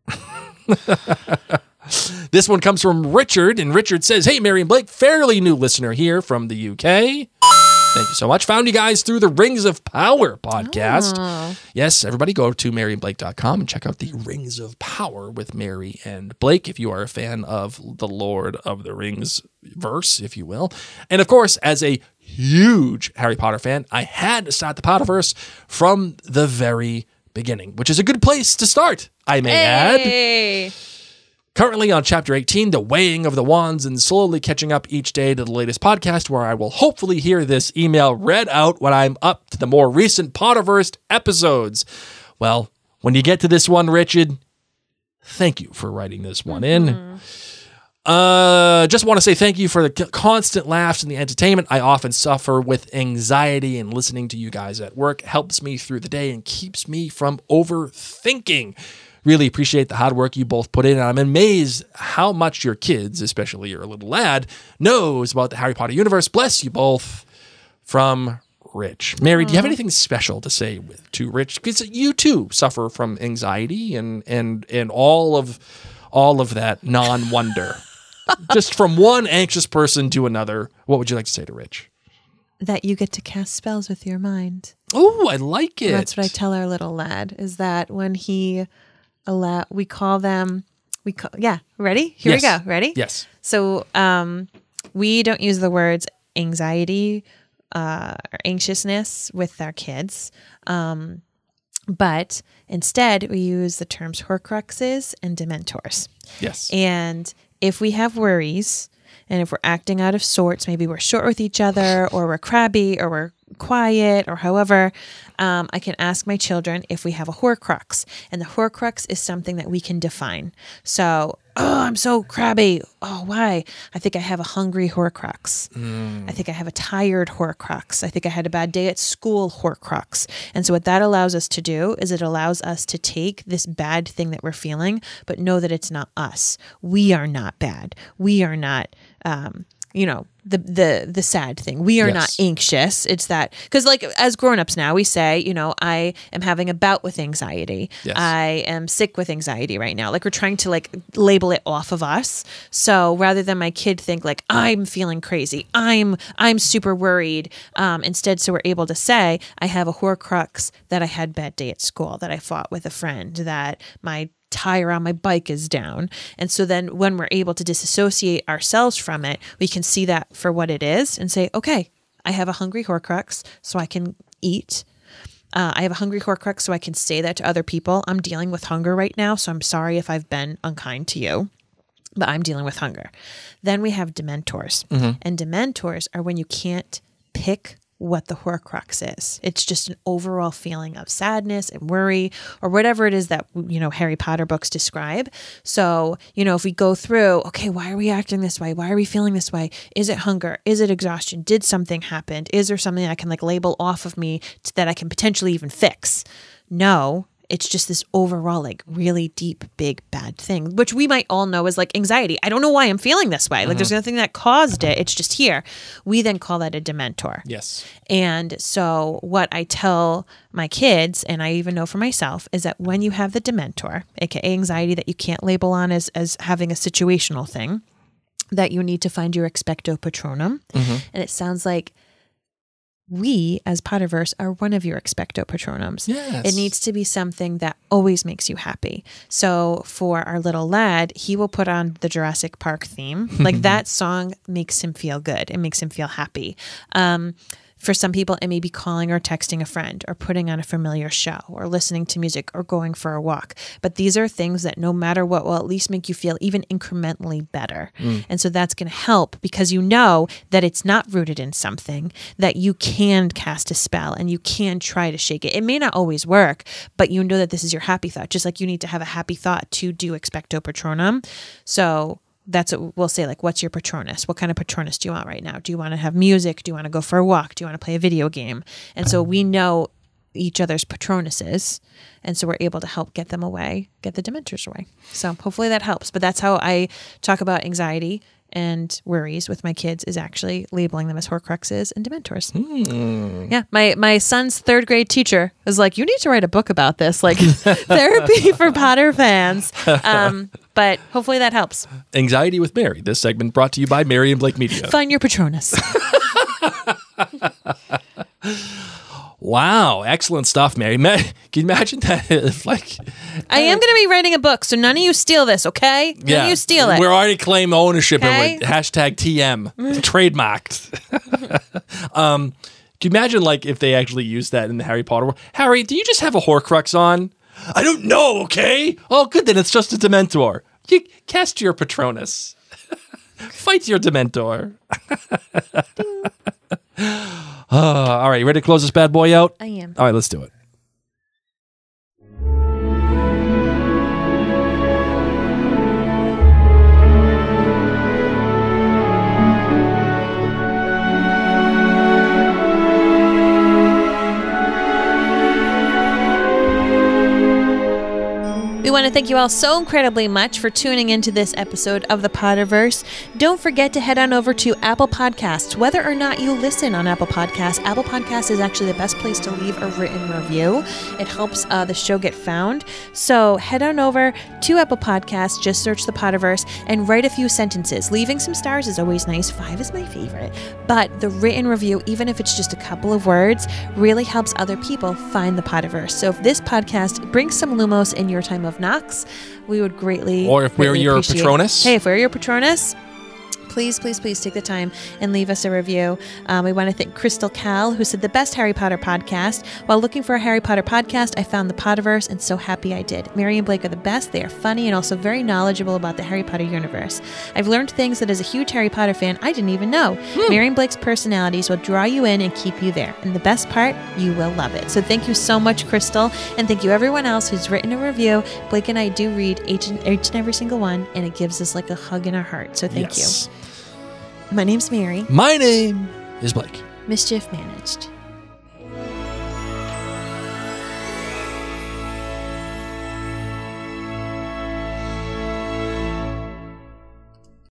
This one comes from Richard, and Richard says, "Hey, Mary and Blake, fairly new listener here from the UK. Thank you so much. Found you guys through the Rings of Power podcast. Oh. Yes, everybody go to maryandblake.com and check out the Rings of Power with Mary and Blake if you are a fan of the Lord of the Rings verse, if you will. And of course, as a huge Harry Potter fan, I had to start the Potterverse from the very beginning, which is a good place to start, I may add. Hey. Currently on Chapter 18, The Weighing of the Wands, and slowly catching up each day to the latest podcast where I will hopefully hear this email read out when I'm up to the more recent Potterverse episodes. Well, when you get to this one, Richard, thank you for writing this one in. Just want to say thank you for the constant laughs and the entertainment. I often suffer with anxiety, and listening to you guys at work helps me through the day and keeps me from overthinking. Really appreciate the hard work you both put in, and I'm amazed how much your kids, especially your little lad, knows about the Harry Potter universe. Bless you both. From Rich. Mary, do you have anything special to say to Rich? Because you too suffer from anxiety and all of that non-wonder. Just from one anxious person to another, what would you like to say to Rich? That you get to cast spells with your mind. Oh, I like it. That's what I tell our little lad, is that when he ready? Here we go. Ready? Yes. So we don't use the words anxiety or anxiousness with our kids. But instead we use the terms Horcruxes and Dementors. Yes. And if we have worries and if we're acting out of sorts, maybe we're short with each other or we're crabby or we're quiet or however, I can ask my children if we have a Horcrux. And the Horcrux is something that we can define. So, I'm so crabby. Oh, why? I think I have a hungry Horcrux. I think I have a tired Horcrux. I think I had a bad day at school Horcrux. And so what that allows us to do is it allows us to take this bad thing that we're feeling, but know that it's not us. We are not bad. We are not, the sad thing. We are not anxious. It's that, because like as grown-ups now, we say, I am having a bout with anxiety. Yes. I am sick with anxiety right now. Like we're trying to like label it off of us. So rather than my kid think like I'm feeling crazy, I'm super worried. Instead, so we're able to say I have a Horcrux that I had a bad day at school, that I fought with a friend, that my tire on my bike is down. And so then when we're able to disassociate ourselves from it, we can see that for what it is and say, okay, I have a hungry Horcrux, so I can eat. I have a hungry Horcrux, so I can say that to other people. I'm dealing with hunger right now, so I'm sorry if I've been unkind to you, but I'm dealing with hunger. Then we have Dementors. And Dementors are when you can't pick what the Horcrux is. It's just an overall feeling of sadness and worry or whatever it is that, Harry Potter books describe. So, if we go through, okay, why are we acting this way? Why are we feeling this way? Is it hunger? Is it exhaustion? Did something happen? Is there something I can like label off of me that I can potentially even fix? No. It's just this overall, like really deep, big, bad thing, which we might all know as like anxiety. I don't know why I'm feeling this way. Like there's nothing that caused it. It's just here. We then call that a Dementor. Yes. And so what I tell my kids, and I even know for myself, is that when you have the Dementor, aka anxiety that you can't label on as having a situational thing, that you need to find your Expecto Patronum. And it sounds like we, as Potterverse, are one of your Expecto Patronums. Yes. It needs to be something that always makes you happy. So for our little lad, he will put on the Jurassic Park theme. Like that song makes him feel good. It makes him feel happy. For some people, it may be calling or texting a friend or putting on a familiar show or listening to music or going for a walk. But these are things that no matter what will at least make you feel even incrementally better. And so that's going to help because you know that it's not rooted in something, that you can cast a spell and you can try to shake it. It may not always work, but you know that this is your happy thought, just like you need to have a happy thought to do Expecto Patronum. So that's what we'll say, like, what's your Patronus? What kind of Patronus do you want right now? Do you want to have music? Do you want to go for a walk? Do you want to play a video game? And so we know each other's Patronuses, and so we're able to help get them away, get the Dementors away. So hopefully that helps. But that's how I talk about anxiety and worries with my kids, is actually labeling them as Horcruxes and Dementors. Yeah, my son's 3rd grade teacher was like, you need to write a book about this, like therapy for Potter fans. But hopefully that helps. Anxiety with Mary. This segment brought to you by Mary and Blake Media. Find your Patronus. Wow, excellent stuff, Mary. Can you imagine that? If, like, I am going to be writing a book, so none of you steal this, okay? None of you steal it. We're already claiming ownership Okay. of it. #TM. Trademarked. Can you imagine, like, if they actually used that in the Harry Potter world? Harry, do you just have a Horcrux on? I don't know, okay? Oh, good, then it's just a Dementor. You cast your Patronus. Fight your Dementor. All right, you ready to close this bad boy out? I am. All right, let's do it. We want to thank you all so incredibly much for tuning into this episode of the Potterverse. Don't forget to head on over to Apple Podcasts. Whether or not you listen on Apple Podcasts is actually the best place to leave a written review. It helps the show get found. So head on over to Apple Podcasts, just search the Potterverse, and write a few sentences. Leaving some stars is always nice. 5 is my favorite. But the written review, even if it's just a couple of words, really helps other people find the Potterverse. So if this podcast brings some Lumos in your time of Knox, we would greatly Or if we're greatly your appreciate- Patronus. Hey, if we're your Patronus, please take the time and leave us a review. We want to thank Crystal Cal, who said, the best Harry Potter podcast. While looking for a Harry Potter podcast, I found the Potterverse and so happy I did. Mary and Blake are the best. They are funny and also very knowledgeable about the Harry Potter universe. I've learned things that as a huge Harry Potter fan, I didn't even know. Mary and Blake's personalities will draw you in and keep you there. And the best part, you will love it. So thank you so much, Crystal. And thank you everyone else who's written a review. Blake and I do read each and every single one, and it gives us like a hug in our heart. So thank you. My name's Mary. My name is Blake. Mischief managed.